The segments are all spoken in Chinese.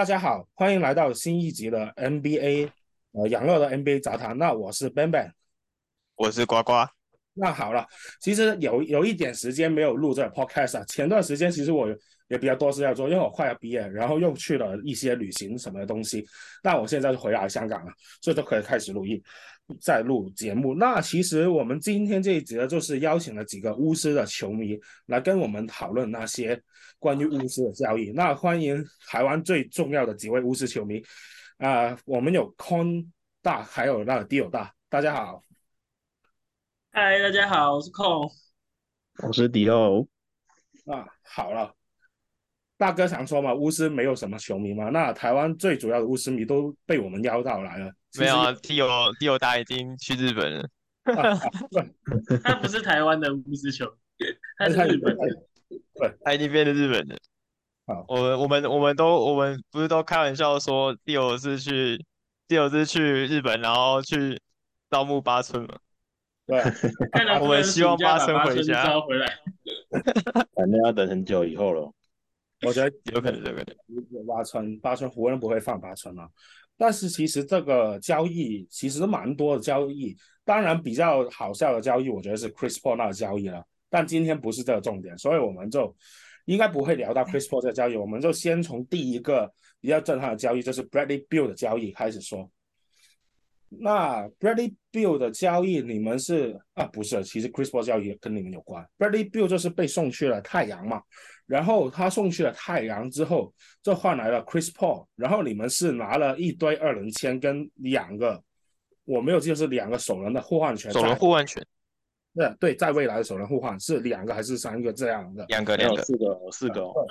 大家好，欢迎来到新一集的 NBA，养乐的 NBA 杂谈。那我是 Ben Ben。 我是呱呱。 那好了，其实有一点时间没有录这个 podcast 啊。前段时间其实我也比较多事要做，因为我快要毕业，然后又去了一些旅行什么的东西。那我现在就回来香港了，所以都可以开始再录节目。那其实我们今天这一集呢，就是邀请了几个巫师的球迷来跟我们讨论那些关于巫师的交易。那欢迎台湾最重要的几位巫师球迷我们有 Con 大，还有那个 Dio 大，大家好。 嗨，大家好，我是空。 我是迪欧。 好了，大哥常说嘛，巫师没有什么球迷嘛，那台湾最主要的巫师迷都被我们邀到来了。其实没有啊，Tio 大已经去日本了。 对， 他不是台湾的巫师球，他是他日本的。 对， 他已经变成日本人。 好， 我们不是都开玩笑说 Tio 是去日本，然后去招募八村嘛？ 对啊， 我看能不能们希望暑假把八村八村回家。 招回来。 反正要等很久以后了。 我觉得有可能，有可能。 八村湖人不会放八村啊。但是其实这个交易其实蛮多的交易，当然比较好笑的交易，我觉得是 Chris Paul 那个交易了。但今天不是这个重点，所以我们就应该不会聊到 Chris Paul 这个交易，我们就先从第一个比较震撼的交易，就是 Bradley Beal 的交易开始说。那 Bradley Beal 的交易，你们是不是？其实 Chris Paul 交易跟你们有关。Bradley Beal 就是被送去了太阳嘛，然后他送去了太阳之后，就换来了 Chris Paul，然后你们是拿了一堆2轮签跟两个，我没有记得是两个首轮的互换权首轮在， 互换权， 对，在未来的首轮互换是两个还是3个这样的？ 没有两个两个。 四个哦，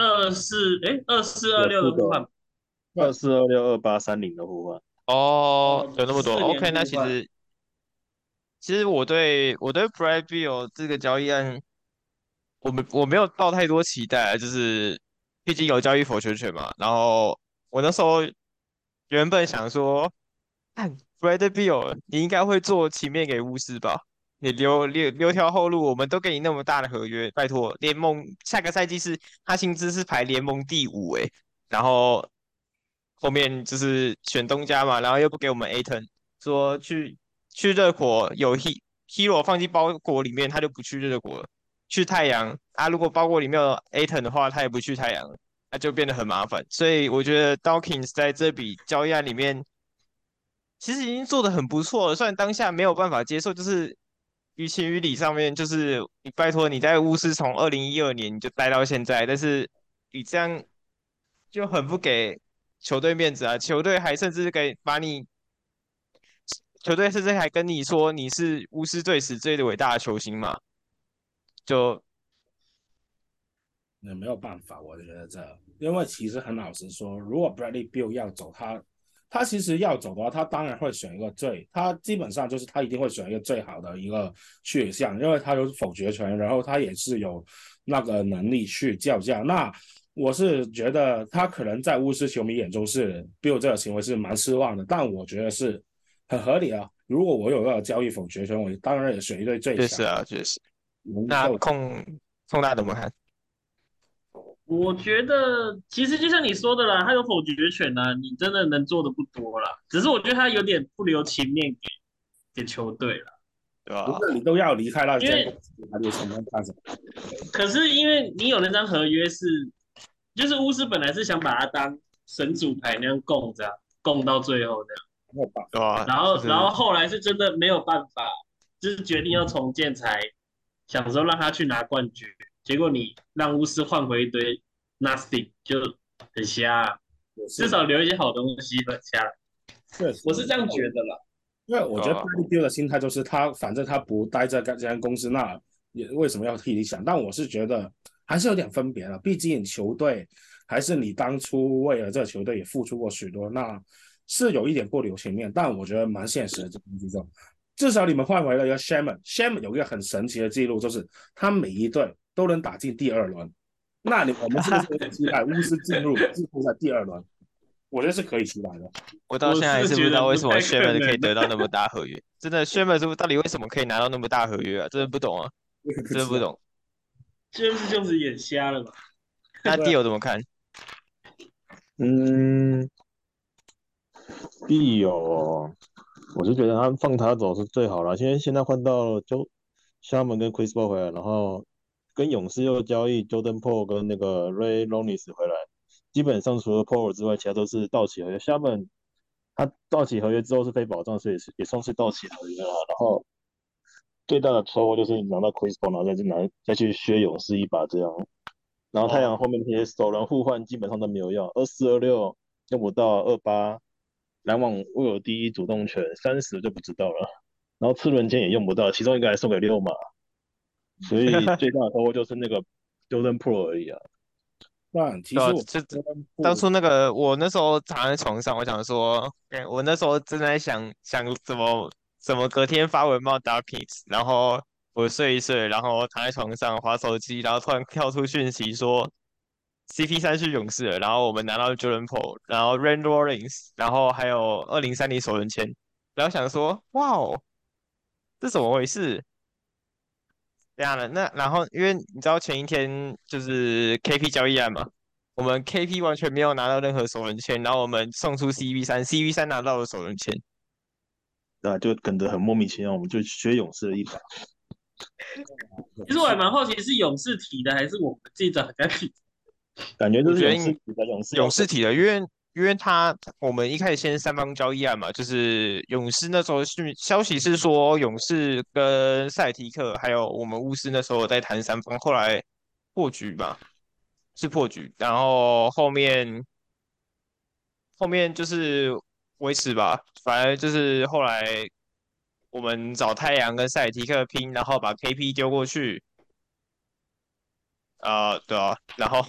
2426的互换。 24262830的互换。 哦， 哦， 有那么多 4年 ？OK，那互换。 其实我对 Brad Beal 这个交易案，我没有抱太多期待啊，就是毕竟有交易否决权嘛。然后我那时候原本想说，看 Brad Beal，你应该会做情面给巫师吧？你留条后路，我们都给你那么大的合约，拜托，联盟下个赛季他薪资是排联盟第5诶，然后后面就是选东家嘛，然后又不给我们 Aton，说去热火有 Hero 放进包裹里面，他就不去热火了。去太阳啊，如果包裹里面有 Aton 的话，他也不去太阳了，那就变得很麻烦。所以我觉得 Dawkins 在这笔交易案里面，其实已经做得很不错了。虽然当下没有办法接受，就是于情于理上面，就是你拜托你在巫师从2012年你就待到现在，但是你这样就很不给球队面子啊！球队甚至还跟你说你是巫师队史最伟大的球星嘛？就也没有办法，我觉得因为其实很老实说，如果 Bradley Beal 要走，他其实要走的话，他当然会选一个他基本上就是他一定会选一个最好的一个去向，因为他有否决权，然后他也是有那个能力去叫价。那我是觉得他可能在巫师球迷眼中是 Bill 这个行为是蛮失望的，但我觉得是很合理啊。如果我有个交易否决权，我当然也选一队最强， 确实啊，确实。那能够控大怎么看？ 我觉得其实就像你说的啦，他有否决权呐，你真的能做的不多啦。只是我觉得他有点不留情面给球队了， 对吧？ 不是你都要离开那间公因为司，还留什么干什么？ 可是因为你有那张合约就是巫师本来是想把他当神主牌那样供着啊，供到最后这样。 没有办法。 对吧？ 然后后来是真的没有办法，就是决定要重建才想说让他去拿冠军，结果你让巫师换回一堆 nothing，就很瞎啊， 也是的， 至少留一些好东西很瞎， 确实， 我是这样觉得啦。 因为我觉得对吧？ Bradley Beal 的心态就是反正他不待在这间公司，那也为什么要替你想？但我是觉得还是有点分别了，毕竟球队还是你当初为了这个球队也付出过许多，那是有一点不留情面，但我觉得蛮现实的这东西就，至少你们换回了一个 Shaman 有一个很神奇的记录，就是他每一队都能打进第2轮。那我们是不是可以期待巫师进入在第2轮？我觉得是可以期待的。 我到我现在还是不是觉得知道为什么不太可 Sherman 可以能的， 得到那么大合约。真的，Sherman 是不是到底为什么可以拿到那么大合约啊？真的不懂啊， 我也不知道。 真的不懂。 就是眼瞎了嘛。 那对啊， Dio 怎么看？ 嗯，必有哦，我是觉得他放他走是最好了。现在换到就厦门跟 Chris Paul 回来，然后跟勇士又交易 Jordan Poole 跟那个 Ray Ronis 回来，基本上除了 Poole 之外，其他都是到期合约。厦门他到期合约之后是非保障，所以也算是到期合约了。然后最大的错误就是拿到 Chris Paul，然后再去削勇士一把这样。然后太阳哦， 后面那些首轮互换基本上都没有用，24、26用不到，28篮网握有第一主动权，30就不知道了。然后次轮签也用不到，其中一个还送给六马，所以最大的收获就是那个 Jordan Pro 而已啊。 但其对啊， 实我就觉得不当初那个我那时候躺在床上，我想说，我那时候正在想怎么隔天发文骂 Darkins，然后我睡一睡，然后躺在床上划手机，然后突然跳出讯息说 CP3去勇士了，然后我们拿到 Jordan Po，然后 Rand Rollins，然后还有2030首轮签，然后想说，哇哦，这怎么回事？这样的，那然后因为你知道前一天就是 KP 交易案嘛，我们 KP 完全没有拿到任何首轮签，然后我们送出 CP3，CP3拿到了首轮签。 那就梗得很莫名其妙，我们就学勇士的一把。 其实我还勇士蛮好奇是勇士提的还是我们自己找人家提。 感觉这是我觉得应勇士比的勇士要分。 勇士提的，因为我们一开始先三方交易案嘛，就是勇士那时候消息是说勇士跟塞尔提克还有我们巫师那时候有在谈三方，后来破局吧，是破局，然后后面就是维持吧，反正就是后来我们找太阳跟塞尔提克拼，然后把 KP 丢过去，对啊，然后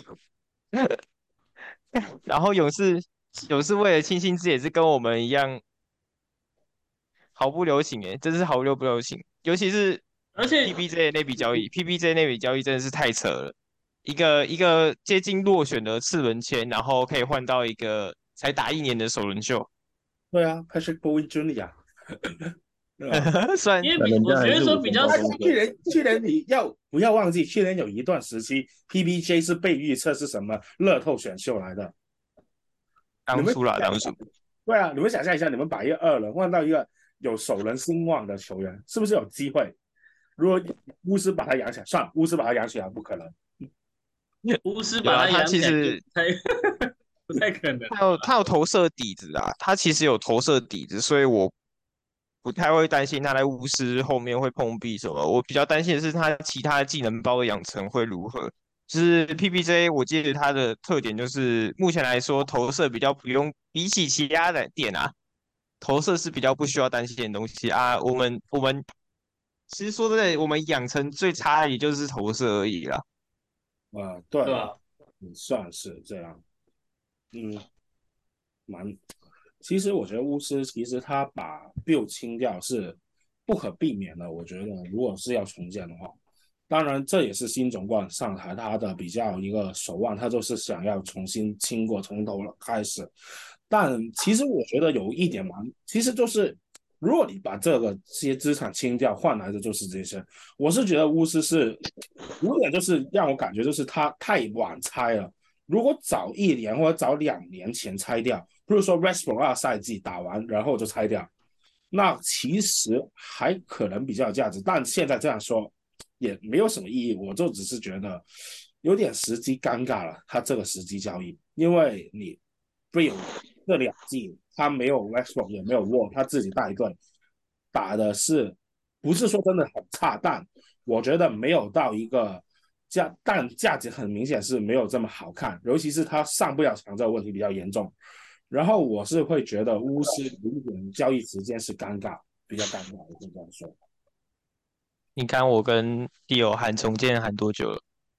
然后勇士为了庆幸自己也是跟我们一样毫不留情诶，真是毫不留情，尤其是而且 PBJ 那笔交易，PBJ 那笔交易真的是太扯了，一个接近落选的次轮签，然后可以换到一个才打1年的首轮秀， 对啊，Patrick Bowie Jr. 对吧？ 虽然但人我觉家还是得说比较他五千高中去生， 年去年你不要忘记，去年有一段时期，PBJ 是被预测是什么乐透选秀来的。你们当初啦， 想一想， 当初。 对啊，你们想象一下，你们把一个二轮换到一个有首轮声望的球员，是不是有机会？如果巫师把他养起来，算了，巫师把他养起来不可能。 巫师有啊， 把他他养起来就其实不太可能了。 他有投射底子啊，他其实有投射底子，所以我不太会担心他在巫师后面会碰壁什么。我比较担心的是他其他技能包的养成会如何。就是 PBJ，我记得他的特点就是目前来说投射比较不用，比起其他的点啊，投射是比较不需要担心的东西啊。我们其实说真的，我们养成最差的也就是投射而已啦。 对了， 对吧？ 算是这样。嗯，蛮。其实我觉得巫师其实他把 build 清掉是不可避免的。我觉得如果是要重建的话，当然这也是新总冠上台他的比较一个手腕，他就是想要重新清过，从头开始。但其实我觉得有一点其实就是如果你把这些资产清掉，换来的就是这些。我是觉得巫师是有点就是让我感觉就是他太晚拆了。如果早1年或者早2年前拆掉，比如说 Westbrook 赛季打完然后就拆掉，那其实还可能比较有价值。但现在这样说也没有什么意义，我就只是觉得有点时机尴尬了。他这个时机交易，因为你 Bill 这2季他没有 Westbrook 也没有 Wall，他自己带队打的是不是说真的很差，但我觉得没有到一个但价值很明显是没有这么好看，尤其是他上不了场这个问题比较严重。然后我是会觉得巫师有一点交易时间是比较尴尬，我会这样说。 你看我跟迪友喊重建喊多久了？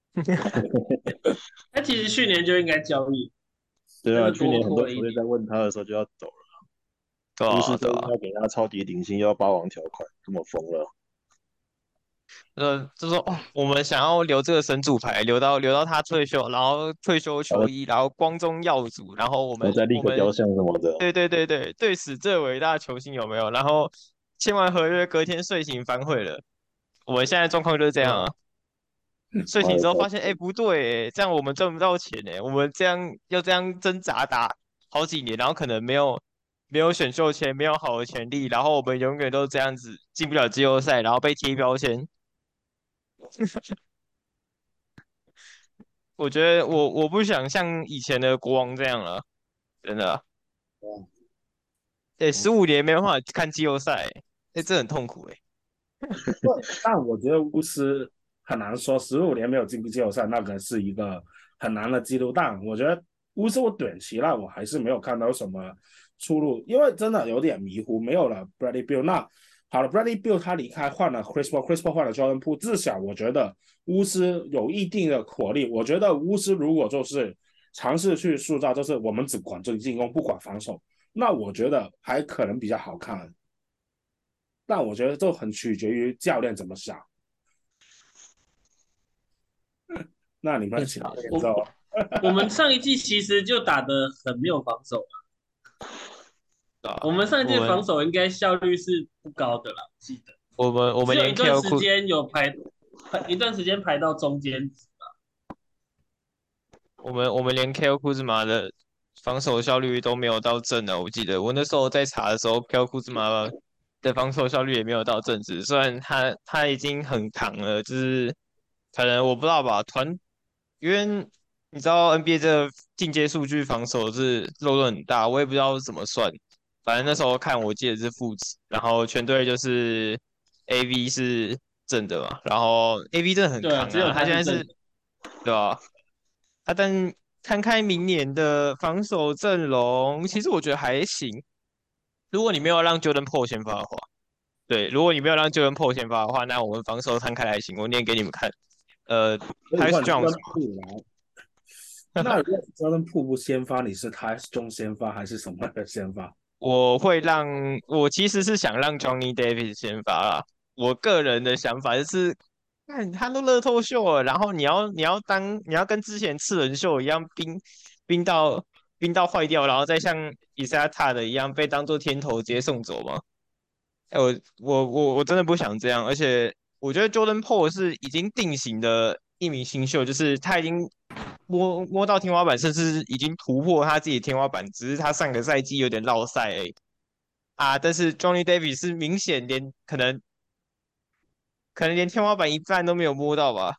他其实去年就应该交易， 对啊， 但是多去年很多拖了一年。 球队在问他的时候就要走了， 对啊， 巫师说对啊。 要给他超级顶薪，又要霸王条款，这么疯了。 就说哦，我们想要留这个神主牌，留到他退休，然后退休然后球衣，然后光宗耀祖，然后我然后再立们我们刻雕像什么的， 对对对对，对史最伟大的球星有没有？然后签完合约，隔天睡醒反悔了。我们现在状况就是这样啊。 睡醒之后发现，哎，不对，这样我们赚不到钱我们这样挣扎打好几年，然后可能没有选秀权，没有好的潜力，然后我们永远都这样子进不了季后赛，然后被贴标签。我觉得我不想像以前的国王这样了，真的啊。对，15年没办法看季后赛，这很痛苦但我觉得巫师很难说，15年没有进季后赛，那个是一个很难的记录。但我觉得巫师我短期内我还是没有看到什么出路，因为真的有点迷糊，没有了 Bradley Beal。那好了，Bradley Beal 他离开，换了 Chris Paul 换了 Jordan Po，至少我觉得巫师有一定的火力。我觉得巫师如果就是尝试去塑造，就是我们只管这进攻，不管防守，那我觉得还可能比较好看。但我觉得这很取决于教练怎么想。那你们其他联手， 我们上一季其实就打得很没有防守，我们上一季的防守应该效率是不高的啦，我记得。 我们连只有一段 KO 时间有一段时间排到中间值。 我们连 KO 库兹马的防守效率都没有到正的，我记得我那时候在查的时候，KO 库兹马的防守效率也没有到正值，虽然他已经很强了，就是可能我不知道吧，因为你知道 NBA 这个进阶数据防守是漏洞很大，我也不知道怎么算，反正那时候看我记得是负值，然后全队就是 AV 是正的嘛，然后 AV 真的很对啊， 强啊， 只有他他现在是是正的。 对吧？但看开明年的防守阵容，其实我觉得还行。如果你没有让 Jordan Po 先发的话，对，如果你没有让 Jordan Po 先发的话，那我们防守摊开来行。我念给你们看， 所以 Tyus 换 Jones 跟铺来。那如果是跟瀑布先发，你是他中先发还是什么的先发？ 我会让我其实是想让 Johnny Davis 先发啦。我个人的想法就是，看他都乐透秀了，然后你要跟之前次轮秀一样冰到坏掉，然后再像以赛亚塔的一样被当做天头直接送走吗？哎，我真的不想这样，而且我觉得 Jordan Po 是已经定型的一名新秀，就是他已经摸到天花板，甚至已经突破他自己的天花板，只是他上个赛季有点落赛但是 Johnny Davis 是明显可能连天花板一半都没有摸到吧，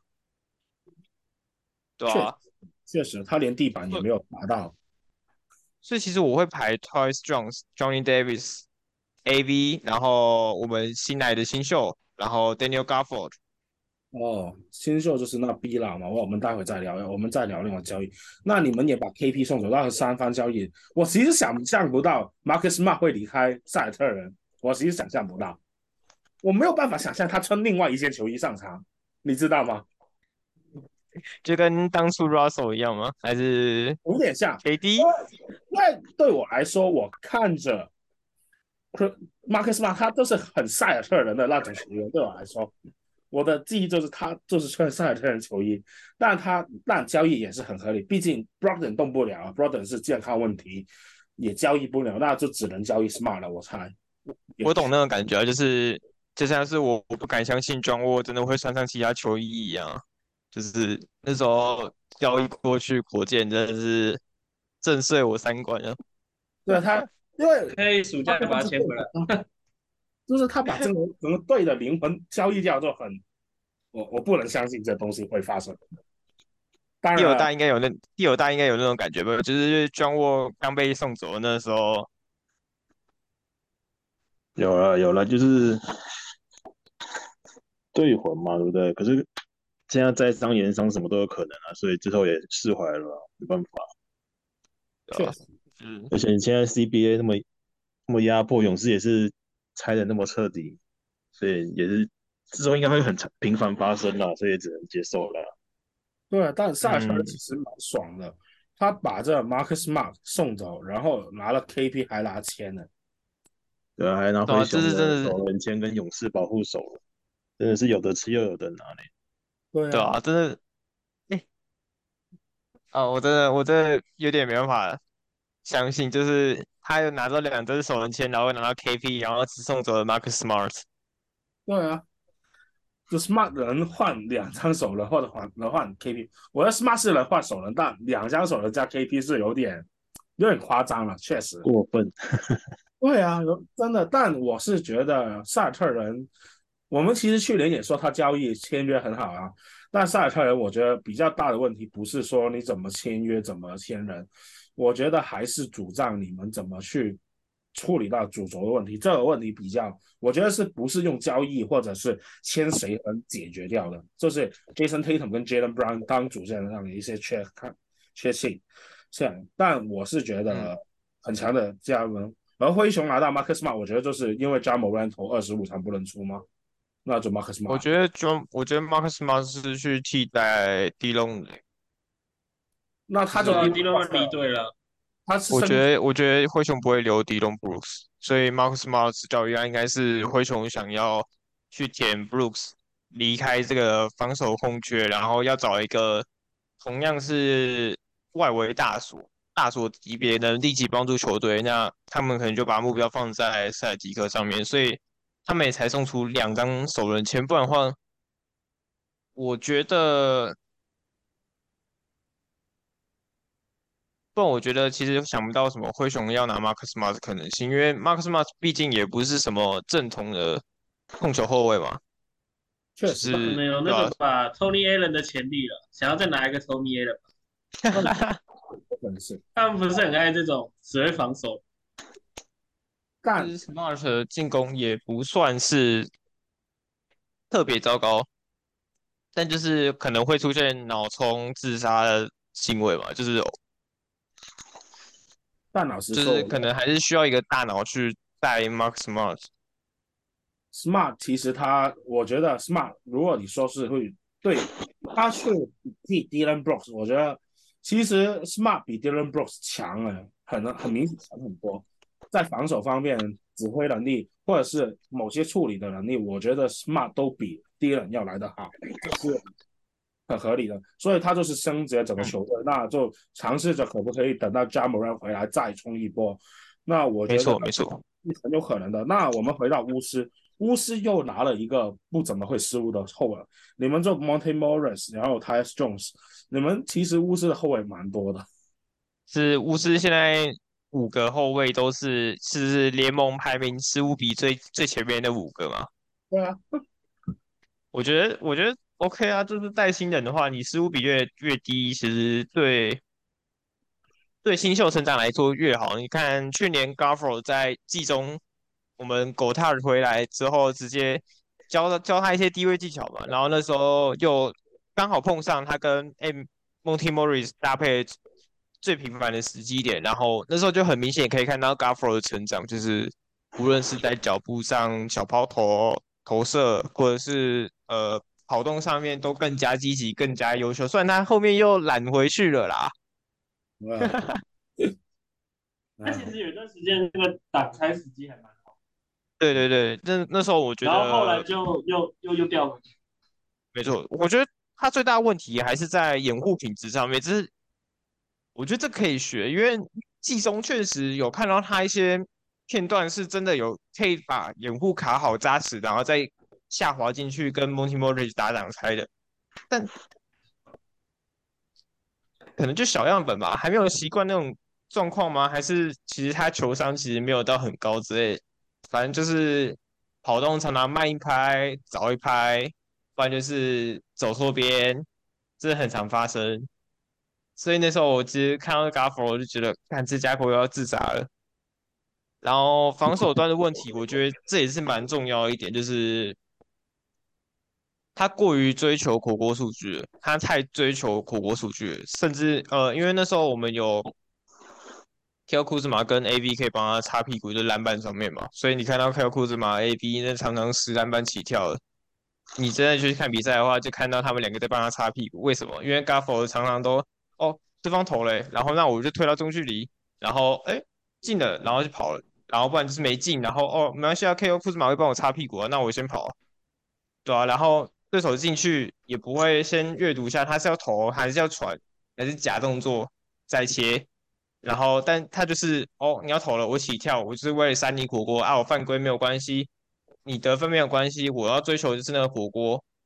对确啊， 确实，他连地板也没有达到。 所以其实我会排 Tyus Jones、Johnny Davis、AV，然后我们新来的新秀，然后 Daniel Gafford。 哦，新秀就是那 B 啦嘛，我们待会再聊，我们再聊另外交易。那你们也把 KP 送走，那三方交易，我其实想象不到 Marcus Smart 会离开塞尔特人，我其实想象不到，我没有办法想象他穿另外一件球衣上场，你知道吗？ 就跟当初 Russell 一样吗？还是有点像，因 KD？ 为对我来说，我看着 Marcus Smart 他都是很塞尔特人的那种球员，对我来说，我的记忆就是他就是穿塞尔特人球衣，但交易也是很合理，毕竟 Brogdon 动不了，Brogdon 是健康问题，也交易不了，那就只能交易 Smart 了，我猜。 我懂那种感觉啊，就是就像是我不敢相信 John Wall 真的会穿上其他球衣一样，就是那时候交易过去火箭真的是震碎我三观了。 对他，因为可以暑假就把他签回来。 就是他把整个队的灵魂交易掉，就很我不能相信这东西会发生。当然了， 第二大应该有那种感觉吧，就是 John Wall 刚被送走的那时候， 有了，就是队魂嘛，对不对？可是现在在伤延伤什么都有可能啊，所以之后也释怀了啊，没办法。 对吧？ 确实， 嗯， 而且现在 CBA 那么压迫，勇士也是拆的那么彻底，所以也是之后应该会很频繁发生啦，所以也只能接受了。 对，但塞尔特人其嗯， 实蛮爽的，他把这 Marcus Smart 送走，然后拿了 KP 还拿签了。 对啊，还拿对啊，这灰熊的是真的是首轮签跟勇士保护手，真的是有的吃又有的拿呢。 对啊， 对啊，真的，哎我真的有点没办法相信，就是他有拿到两支首轮签，然后拿到 KP，然后只送走了 Marcus Smart。 对啊， 就 Smart 人换2张首轮或者换 KP，我觉得 Smart 是能换首轮，但2张首轮加 KP 是有点夸张了，确实。 过分。 对啊，真的，但我是觉得塞尔特人，我们其实去年也说他交易签约很好啊，但塞尔特人我觉得比较大的问题不是说你怎么签约怎么签人，我觉得还是主张你们怎么去处理到主轴的问题，这个问题我觉得不是用交易或者是签谁能解决掉的，就是 Jason Tatum 跟 Jalen Brown 当主线上的一些缺陷，但我是觉得很强的加盟。而灰熊拿到 Marcus Smart，我觉得就是因为 Ja Morant 投25场不能出吗？那就 Marcus 我 Smart。 觉得我觉得 Marcus Smart 是去替代 Dillon 那他就对啊， 低迪伦离队了。 我他是升觉得我觉得灰熊不会留 Dillon Brooks，所以 Marcus Smart 的交易案应该是灰熊想要去填 Brooks 离开这个防守空缺，然后要找一个同样是外围大锁级别的立即帮助球队，那他们可能就把目标放在塞尔提克上面，所以他们也才送出2张首轮签，不然的话，我觉得。不然我觉得其实想不到什么灰熊要拿 Marcus Smart 的可能性，因为 Marcus Smart 毕竟也不是什么正统的控球后卫嘛，就确实， 可能有那是对吧、 个吧，Tony Allen 的潜力了，想要再拿一个 Tony Allen 吧。 那可能是， 他们不是很爱这种只会防守。 但其实 Smart 的进攻也不算是特别糟糕，但就是可能会出现脑冲自杀的行为嘛， 但老实说， 就是我觉得可能还是需要一个大脑去带 Marcus Smart。 Smart 其实我觉得 Smart 如果你说是会对他去替 Dylan Brooks，我觉得其实 Smart 比 Dylan Brooks 强了，很明显强很多，在防守方面、指挥能力或者是某些处理的能力，我觉得 Smart 都比 Dylan 要来得好，这是很合理的。所以他就是升级了整个嗯， 球队，那就尝试着可不可以等到 Ja Morant 回来再冲一波。那我没觉得错没错。 很有可能的。那我们回到巫师，巫师又拿了一个不怎么会失误的后卫，你们做 Monte Morris，然后 Tyus Jones，你们其实巫师的后卫蛮多的。 是巫师现在5个后卫都是联盟排名失误比最前面的5个嘛？ 对啊， 我觉得 OK 啊，就是带新人的话，你失误比越低，其实对新秀成长来说越好。你看去年 Gafford 在季中，我们狗踏回来之后，直接教他一些低位技巧嘛，然后那时候又刚好碰上他跟Monty Morris 搭配最频繁的时机点，然后那时候就很明显可以看到 Gafford 的成长，就是无论是在脚步上、小抛投射，或者是跑动上面都更加积极、更加优秀。虽然他后面又懒回去了啦。 啊， 他其实有一段时间那个挡拆时机还蛮好， 对对对，那时候我觉然后后来得就又掉回去。 没错，我觉得他最大的问题还是在掩护品质上面，只是我觉得这可以学，因为季中确实有看到他一些片段是真的有可以把掩护卡好扎实，然后再下滑进去跟 Monty Morris 打挡拆的，但可能就小样本吧，还没有习惯那种状况吗？还是其实他球商其实没有到很高之类，反正就是跑动常常慢一拍、早一拍，不然就是走错边，这很常发生。所以那时候我其实看到 Gafford 我就觉得，看这家伙又要自杀了。然后防守端的问题，我觉得这也是蛮重要的一点，就是他过于追求火锅数据了，他太追求火锅数据了，甚至因为那时候我们有 K.O. 库兹马跟 A.V 可以帮他擦屁股，就篮板上面嘛，所以你看到 K.O. 库兹马 A.V 那常常10篮板起跳的，你真的去看比赛的话，就看到他们2个在帮他擦屁股。为什么？因为 Gafford 常常都对方投了欸，然后那我就推到中距离，然后进了，然后就跑了，然后不然就是没进，然后没关系啊，K.O. 库兹马会帮我擦屁股啊，那我先跑啊，对啊，然后对手进去也不会先阅读一下他是要投还是要传，还是假动作再切，然后但他就是你要投了，我起跳，我就是为了扇你火锅啊，我犯规没有关系，你得分没有关系，我要追求的就是那个火锅，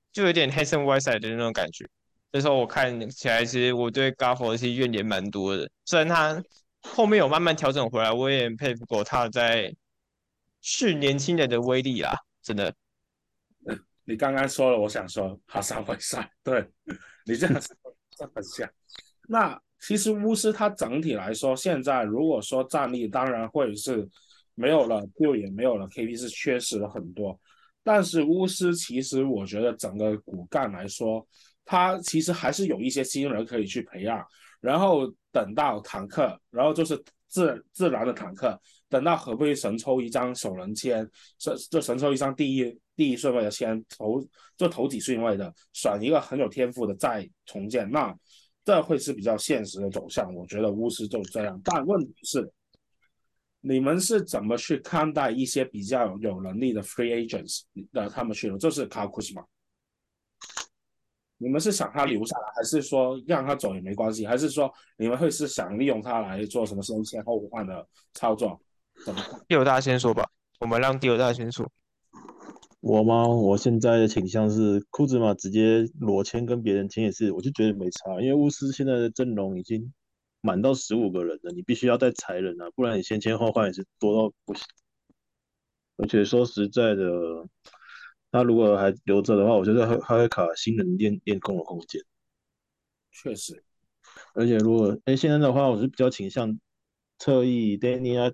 就有点 Hassan Whiteside 的那种感觉。那时候我看起来，其实我对 Gafford 其实怨言蛮多的。虽然他后面有慢慢调整回来，我也很佩服过他在训年轻人的威力啦，真的。 你刚刚说了，我想说哈萨维赛，对你这样说这很像。那其实巫师它整体来说，现在如果说战力当然会是没有了 Q 也没有了 KP 是缺失了很多，但是巫师其实我觉得整个骨干来说，它其实还是有一些新人可以去培养，然后等到坦克，然后就是自然的坦克，等到可不可以神抽一张首轮签，就神抽一张第一顺位的签，头几顺位的，选一个很有天赋的再重建，那这会是比较现实的走向。我觉得巫师就这样，但问题是，你们是怎么去看待一些比较有能力的 free agents 的他们去了，就是 Kyle Kuzma，你们是想他留下来，还是说让他走也没关系？还是说你们会是想利用他来做什么先后换的操作？怎么看？ 第二大先说吧，我们让第二大先说。 我吗？我现在的倾向是库兹马直接裸签跟别人签也是，我就觉得没差，因为巫师现在的阵容已经满到15个人了，你必须要再裁人啊，不然你先签后换也是多到不行。而且说实在的，他如果还留着的话，我觉得他会卡新人练功的空间。 确实， 而且如果现在的话，我是比较倾向侧翼 Danny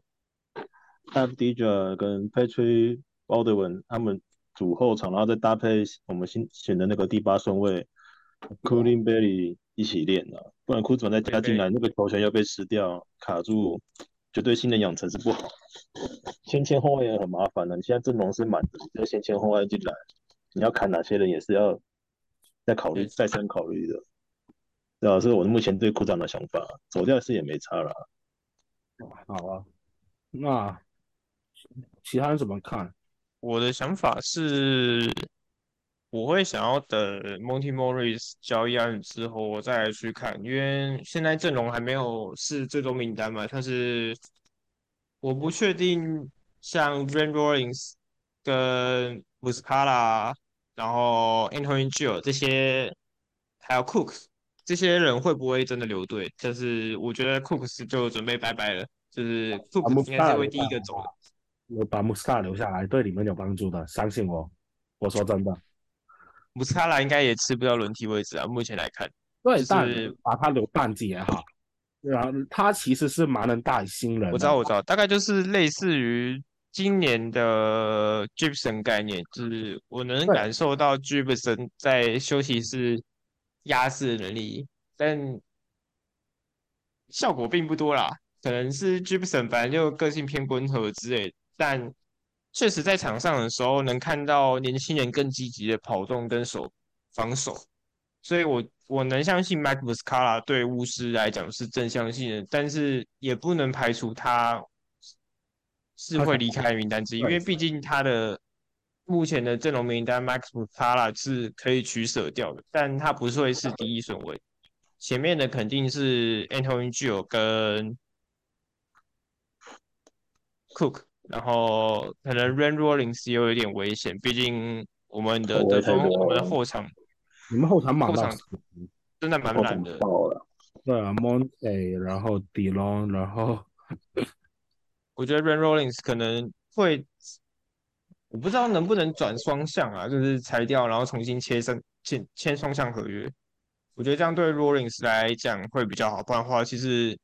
Avdija 跟 Patrick Baldwin 他们组后场，然后再搭配我们新选的那个第8顺位 Cooling Berry 一起练啊，不然库兹马再加进来，那个球权又被吃掉，卡住，就对新人养成是不好。先签后卫也很麻烦的，你现在阵容是满的，你再先签后卫进来，你要砍哪些人也是要再三考虑的。对啊，这是我目前对库长的想法，走掉是也没差啦。 好啊。那其他人怎么看？ 我的想法是，我会想要等 Monty Morris 交易案之后，我再来去看，因为现在阵容还没有是最终名单嘛，但是我不确定像 Brand Rollins 跟 Muscala，然后 Anthony Gill 这些，还有 Cooks 这些人会不会真的留队？但是我觉得 Cooks 就准备拜拜了，就是把穆 Cooks 斯应该是会第卡留下来一个走的。 我把穆斯卡留下来，对你们有帮助的，相信我。我说真的， 姆斯卡拉应该也吃不到轮替位置啊，目前来看， 对，但就是把他留半季也好。然后他其实是蛮能带新人的， 我知道，我知道，大概就是类似于今年的 Gibson 概念，就是我能对， 感受到 Gibson 在休息室压制的能力，但效果并不多啦。可能是 Gibson 本来就个性偏温和之类的，但确实在场上的时候能看到年轻人更积极的跑动跟防守，所以我能相信 Mike Muscala 对巫师来讲是正向性的，但是也不能排除他是他想会离开名单之一，因对为毕竟他的目前的阵容名单 Max Muscala 是可以取舍掉的，但他不是会是第一顺位，前面的肯定是 Anthony Gill 跟 Cook，然后可能 Ren Rollins 也有一点危险，毕竟我们的后卫太我们的多了， 你们后场满后场到死， 真的蛮后场烂的。 爆了。 对啊，Monte，然后 Delon，然后我觉得 Ren Rollins 可能会，我不知道能不能转双向啊，就是裁掉，然后重新签双向合约。我觉得这样对 Rollins 来讲会比较好，不然的话，其实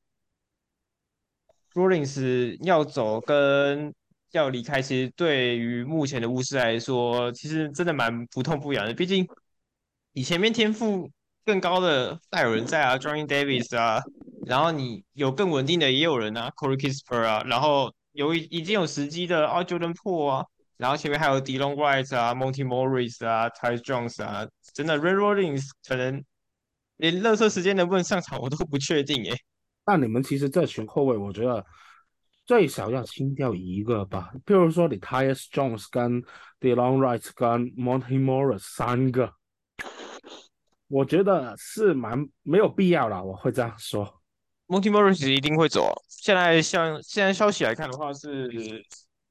Rollins 要走跟要离开，其实对于目前的巫师来说，其实真的蛮不痛不痒的。毕竟你前面天赋更高的戴尔人在啊，Johnny Davis 啊，然后你有更稳定的也有人啊，Corey Kispert 啊，然后已经有时机的Jordan Po 啊，然后前面还有 Delon Wright 啊，Monty Morris 啊，Ty Jones 啊，真的 Ray Rollins 可能连热身时间能不能上场我都不确定诶。 那你们其实这群后卫，我觉得最少要清掉一个吧。譬如说，你 Tyus Jones 跟 Delon Wright 跟 Monty Morris 3个，我觉得是蛮没有必要啦。我会这样说。 Monty Morris 一定会走啊。现在消息来看的话是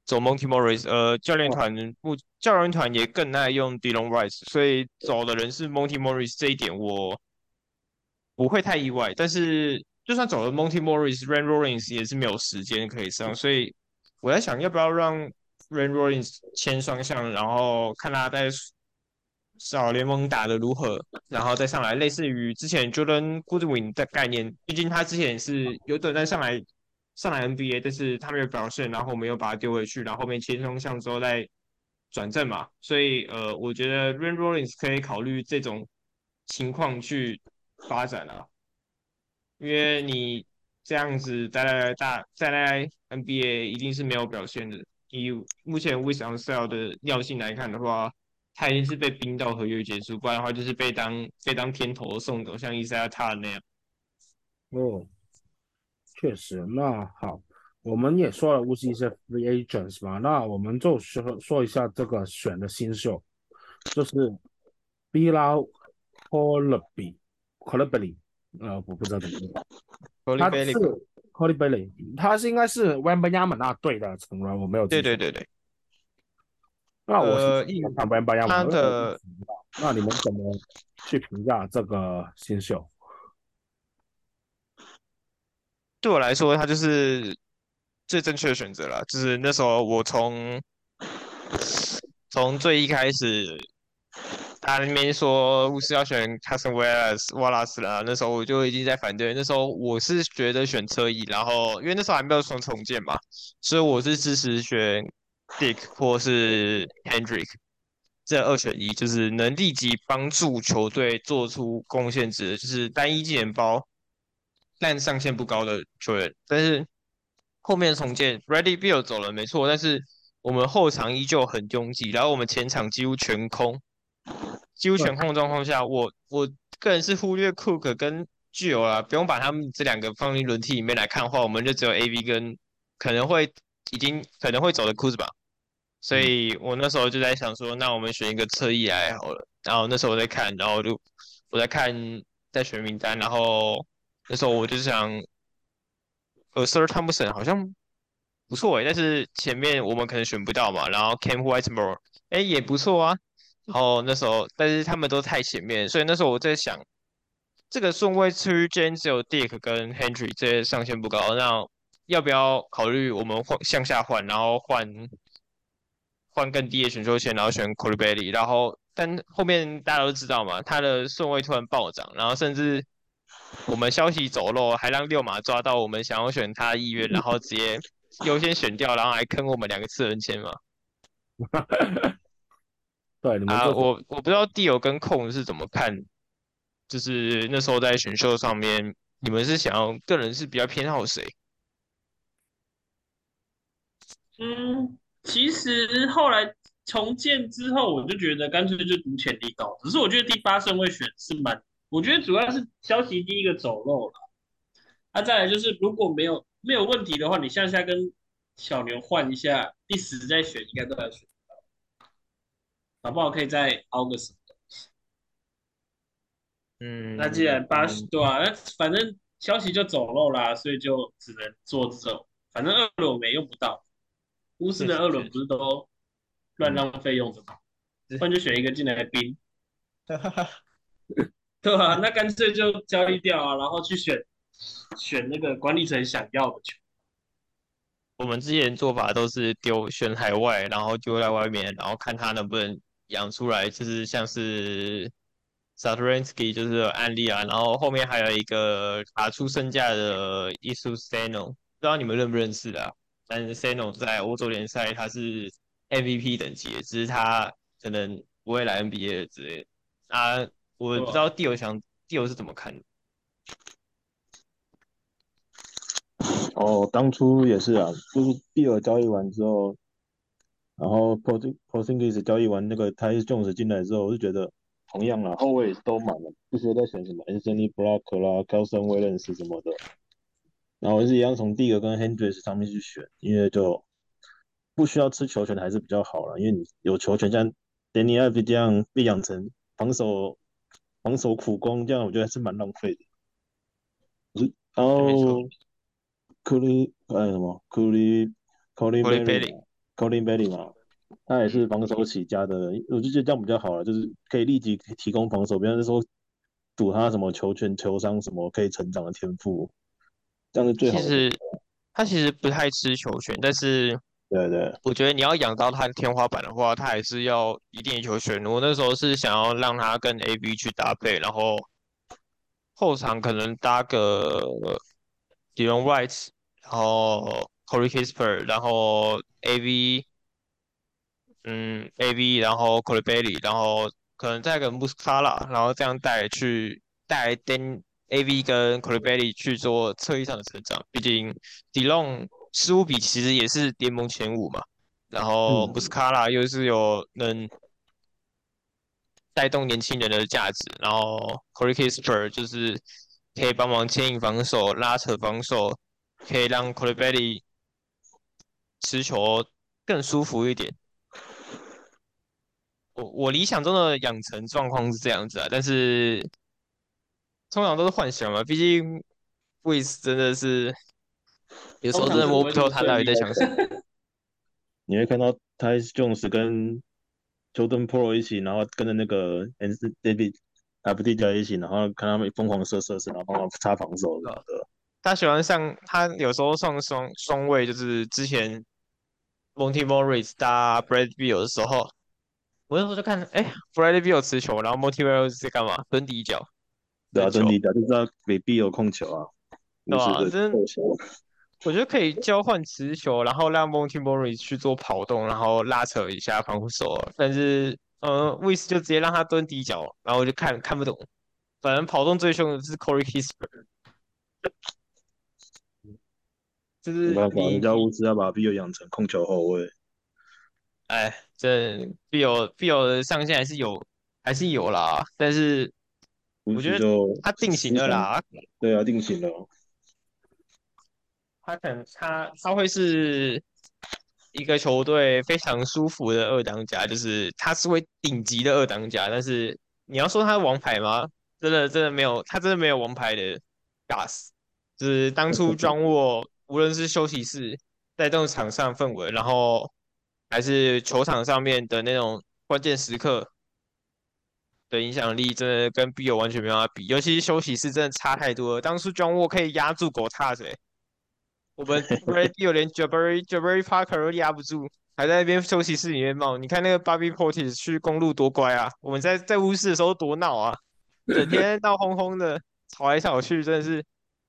走 Monty Morris，教练团也更爱用 Dylan Rice，所以走的人是 Monty Morris，这一点我不会太意外。但是就算走了 Monty Morris，Ran Rollins 也是没有时间可以上，所以我在想要不要让 Ran Rollins 签双向，然后看他在小联盟打的如何，然后再上来，类似于之前 Jordan Goodwin 的概念。毕竟他之前是有短暂上来 NBA，但是他没有表现，然后我们又把他丢回去，然后后面切双向之后再转正嘛。所以我觉得 Ran Rollins 可以考虑这种情况去发展啊，因为你这样子再来 NBA 一定是没有表现的。以目前 w i s on Sale 的尿性来看的话，他一定是被冰到合约结束，不然的话就是被当天头送走，像伊赛亚塔那样。 哦，确实。那好，我们也说了乌西一些 free agents 嘛，那我们就说一下这个选的新秀，就是 Bilal Coulibaly，我不知道怎么念， c o l i 他 b a l 是 y Coulibaly，他是应该是 Wembanyama 那队的成员，我没有记错。 对对对对， 那我是一看 Wembanyama， 他因为我不的知道。那你们怎么去评价这个新秀？ 对我来说，他就是最正确的选择了。就是那时候我从最一开始，大家那边说巫师要选 Carson Wallace 了，那时候我就已经在反对。那时候我是觉得选车衣，然后因为那时候还没有双重建嘛，所以我是支持选 Dick 或是 Hendrick 这二选一，就是能立即帮助球队做出贡献值的，就是单一技能包但上限不高的球员。但是后面重建 Ready Bill 走了没错，但是我们后场依旧很拥挤，然后我们前场几乎全空。几乎全对， 空的状况下，我个人是忽略 Cook 跟具有啦，不用把他们这两个放进轮替里面来看的话，我们就只有 AV 跟可能会可能会走的 Kuzma，所嗯， 以我那时候就在想说，那我们选一个侧翼来好了。然后那时候我在看，然后我在看在选名单，然后那时候我就想Sir Thompson 好像不错诶，但是前面我们可能选不到嘛，然后 Cam Whitmore 也不错啊，然后那时候但是他们都太前面，所以那时候我在想这个顺位区间只有 Dick 跟 Henry 这些上限不高，那要不要考虑我们向下换，然后换更低的选秀权，然后选 c o l y b a l y 然后但后面大家都知道嘛，他的顺位突然暴涨，然后甚至我们消息走漏，还让六马抓到我们想要选他的意愿，然后直接优先选掉，然后还坑我们2个次人签嘛。 对，你们啊， 这种我不知道地友跟控是怎么看，就是那时候在选秀上面，你们是想要个人是比较偏好谁？ 其实后来重建之后，我就觉得干脆就赌潜力高。只是我觉得第8顺位选是蛮，我觉得主要是消息第一个走漏了。再来就是如果没有问题的话，你向下跟小牛换一下，第10再选应该都要选，好不好？可以再凹个什么？那既嗯， 然对啊，那反正消息就走漏啦，所以就只能做这种。反正2轮我们也用不到，巫师确的二轮实确实， 不是都乱浪费用的吗？不然就选一个进来冰，对吧、那干脆就交易掉啊，然后去选那个管理层想要的球。 我们之前做法都是选海外，然后丢在外面，然后看他能不能养出来，就是像是 Satoransky 就是有案例啊，然后后面还有一个打出身价的 Isu Seno，不知道你们认不认识啊？但是 Seno 在欧洲联赛他是 MVP 等级的，只是他可能不会来 NBA 之类的啊。我不知道对吧？ 地友是怎么看的。 哦，当初也是啊，就是比尔交易完之后，然后 Porzingis 交易完那个 Tyus Jones 进来之后，我就觉得同样啦，后卫都满了，不需要再选什么 Anthony Block 啦、Kelson Williams 什么的，然后我是一样从第一个跟 Hendricks 上面去选，因为就不需要吃球权还是比较好啦，因为你有球权，像 Danny a v 这样被养成防守苦工，这样我觉得还是蛮浪费的。然没错后库里什么库里 ，Corey Berry Belling， Colin Bailey 嘛，他也是防守起家的，我就觉得这样比较好了，就是可以立即提供防守，不要是说赌他什么球权、球商什么可以成长的天赋，这样是最好的。 其实他其实不太吃球权，但是对对， 我觉得你要养到他的天花板的话，他还是要一定的球权。我那时候是想要让他跟 AB 去搭配，然后后场可能搭个 Dion White，然后 Corey Kispert，然后 AB，然后 Corey Bailey，然后可能再个 Muscala，然后这样带 AB 跟 Corey Bailey 去做侧翼上的成长。毕竟 DeLon 失误比其实也是联盟前5嘛，然后嗯， Muscala 又是有能带动年轻人的价值，然后 Corey Kispert 就是可以帮忙牵引防守、拉扯防守，可以让 Corey Bailey 持球更舒服一点。我理想中的养成状况是这样子啊，但是通常都是幻想嘛，毕竟 Wiz 真的是有时通候真的常是不会这摸不透他到底么顺利的。 在想什么。 你会看到 Tyus Jones 跟 Jordan Poole 一起，然后跟着那个 Anthony Davis FD 在一起，然后看他们疯狂射，然后帮忙擦防守什么的。 他喜欢上他有时候上双位，就是之前 Monty Morris 搭 Brad Beal 的时候，我那时候就看，哎，Brad Beal 持球，然后 Monty Morris 在干嘛？蹲底角对啊， 等球， 真的就知道给 B 有控球啊， 对吧？ 巫师的真控球。 我觉得可以交换持球，然后让 Monty Morris 去做跑动，然后拉扯一下防守。但是，Wiz 就直接让他蹲底角，然后我就看不懂。反正跑动最凶的是 Corey Kispert，就是没办法，人家你， 巫师要把 B 有养成控球后卫， 哎，这必有的上限还是有啦。但是巫我觉得师就他定型思想， 了啦， 对啊，定型了。 他可能他会是一个球队非常舒服的二当家，就是他是会顶级的二当家，但是你要说他是王牌吗？真的没有，他真的没有王牌的 gas。就是当初 John Wall 无论是休息室带动场上氛围，然后还是球场上面的那种关键时刻的影响力，真的跟 B 友完全没办法比，尤其是休息室真的差太多了。当初 John Wall 可以压住狗踏谁？我们 Radio 连 Jabari Parker 都压不住，还在那边休息室里面闹。你看那个 Bobby Portis 去公路多乖啊，我们在巫师的时候多闹啊，整天闹哄哄的，吵来吵去，真的是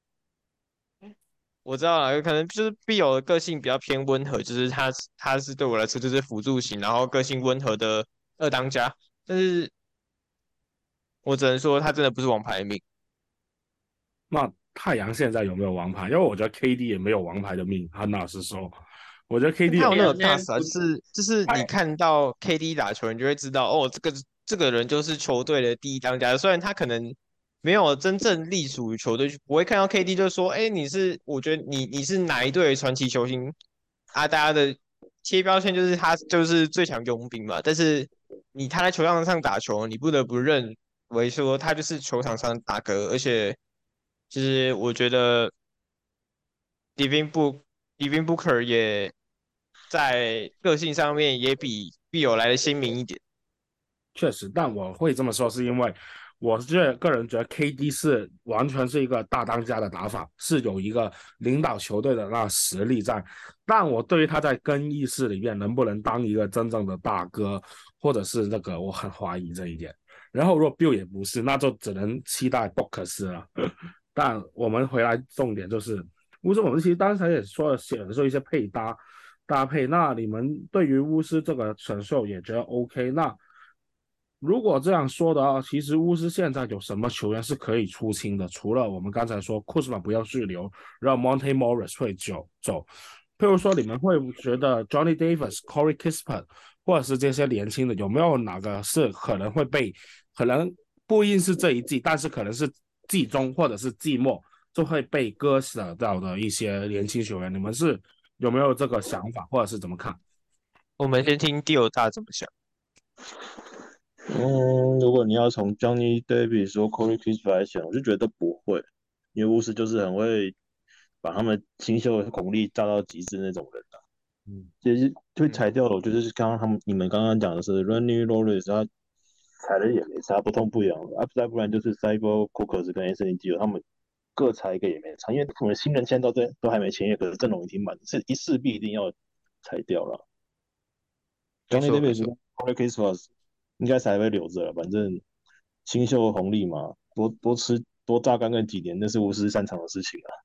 我知道了，有可能就是 B 友的个性比较偏温和，就是他是对我来说就是辅助型，然后个性温和的二当家，但是我只能说他真的不是王牌命。 那太阳现在有没有王牌？因为我觉得 KD 也没有王牌的命。他老实说，我觉得 KD 有他有那个太阳现在 gas 啊， 不就是你太看到 KD 打球，你就会知道哦，这个人就是球队的第一当家。虽然他可能没有真正隶属于球队，不会看到 KD 就说，哎，我觉得你是哪一队的传奇球星啊？大家的贴标签就是他就是最强佣兵嘛。但是他在球场上打球，你不得不认为说他就是球场上大哥，而且就是我觉得 Devin Booker 也在个性上面也比必有来的鲜明一点。 确实，但我会这么说，是因为我个人觉得 KD 是完全是一个大当家的打法，是有一个领导球队的那实力在。但我对于他在更衣室里面能不能当一个真正的大哥，或者是那个，我很怀疑这一点。然后如果 Bill 也不是，那就只能期待 Box 了。但我们回来重点就是，巫师我们其实刚才也说了，选秀一些搭配。那你们对于巫师这个选秀也觉得 OK？那如果这样说的话，其实巫师现在有什么球员是可以出清的？除了我们刚才说库兹马不要续留，让 Monte Morris 会走。譬如说，你们会觉得 Johnny Davis、Corey Kispert 或者是这些年轻的，有没有哪个是可能会被，可能不一定是这一季，但是可能是季中或者是季末就会被割舍掉的一些年轻球员？你们是有没有这个想法，或者是怎么看？ 我们先听第二大怎么想。 嗯，如果你要从 Johnny Davis 或 Corey Kispert 来想，我就觉得不会，因为巫师就是很会把他们新秀的功力炸到极致那种人啊。 嗯， 其实会裁掉的，我觉得是你们刚刚讲的是 Randy Lawrence，他裁了也没差，不痛不痒的。再不然就是 Cyber Cookers 跟 Anthony Gill 他们各裁一个也没差，因为我们新人签到这都还没签约，可是阵容已经满，势必一定要裁掉了。 没 Johnny 错没 Davis 跟错。 Corey Kispers 应该是还会留着了，反正新秀红利嘛，多榨干个几年，那是巫师擅长的事情啊。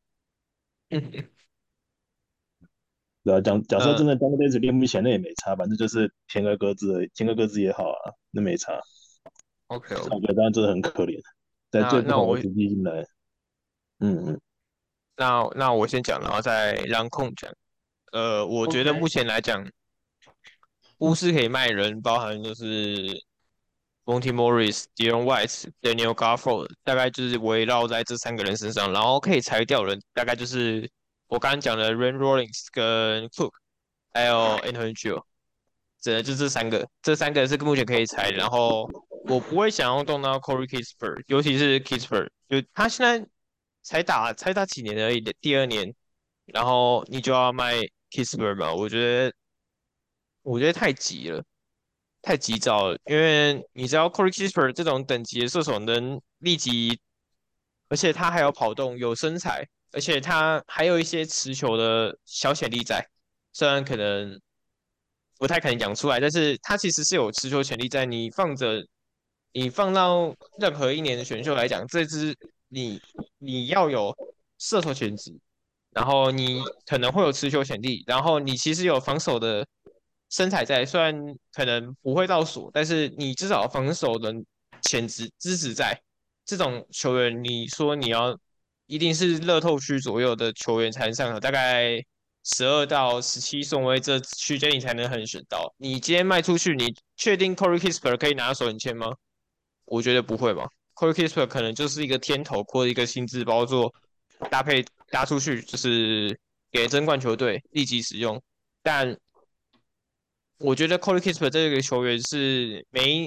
对啊，假设真呃的 Johnny Davis 练不起来，那也没差，反正就是填个鸽子而已，填个鸽子也好啊，那没差。 ，OK 但 OK， 我觉得当然真的很可怜，在最不那我好的时机进来。嗯。 那我先讲，然后再让空讲。我觉得目 OK， 前来讲，巫师可以卖人，包含就是 Monty Morris、Dion White、Daniel Gafford，大概就是围绕在这三个人身上，然后可以裁掉人，大概就是我刚刚讲的 Ren Rollins 跟 Cook，还有 Anthony Gill，就这三个是目前可以裁，然后我不会想要动到 Corey Kispert，尤其是 Kispert，就他现在才打几年而已，第二年，然后你就要卖 Kispert 嘛，我觉得太急了。太急躁了，因为你知道 Corey Kispert 这种等级的射手能立即，而且他还有跑动，有身材，而且他还有一些持球的小潜力在，虽然可能不太可能讲出来，但是他其实是有持球潜力在。你放到任何一年的选秀来讲，这支你你要有射手潜质，然后你可能会有持球潜力，然后你其实有防守的身材在，虽然可能不会到锁，但是你至少防守的资质在。这种球员，你说你要一定是乐透区左右的球员才能上场，大概12到17顺位这区间你才能很选到。你今天卖出去，你确定 Corey Kispert 可以拿到首轮签吗？我觉得不会吧。Corey Kispert 可能就是一个天头或者一个薪资包做搭出去，就是给争冠球队立即使用。但我觉得 Corey Kispert 这个球员是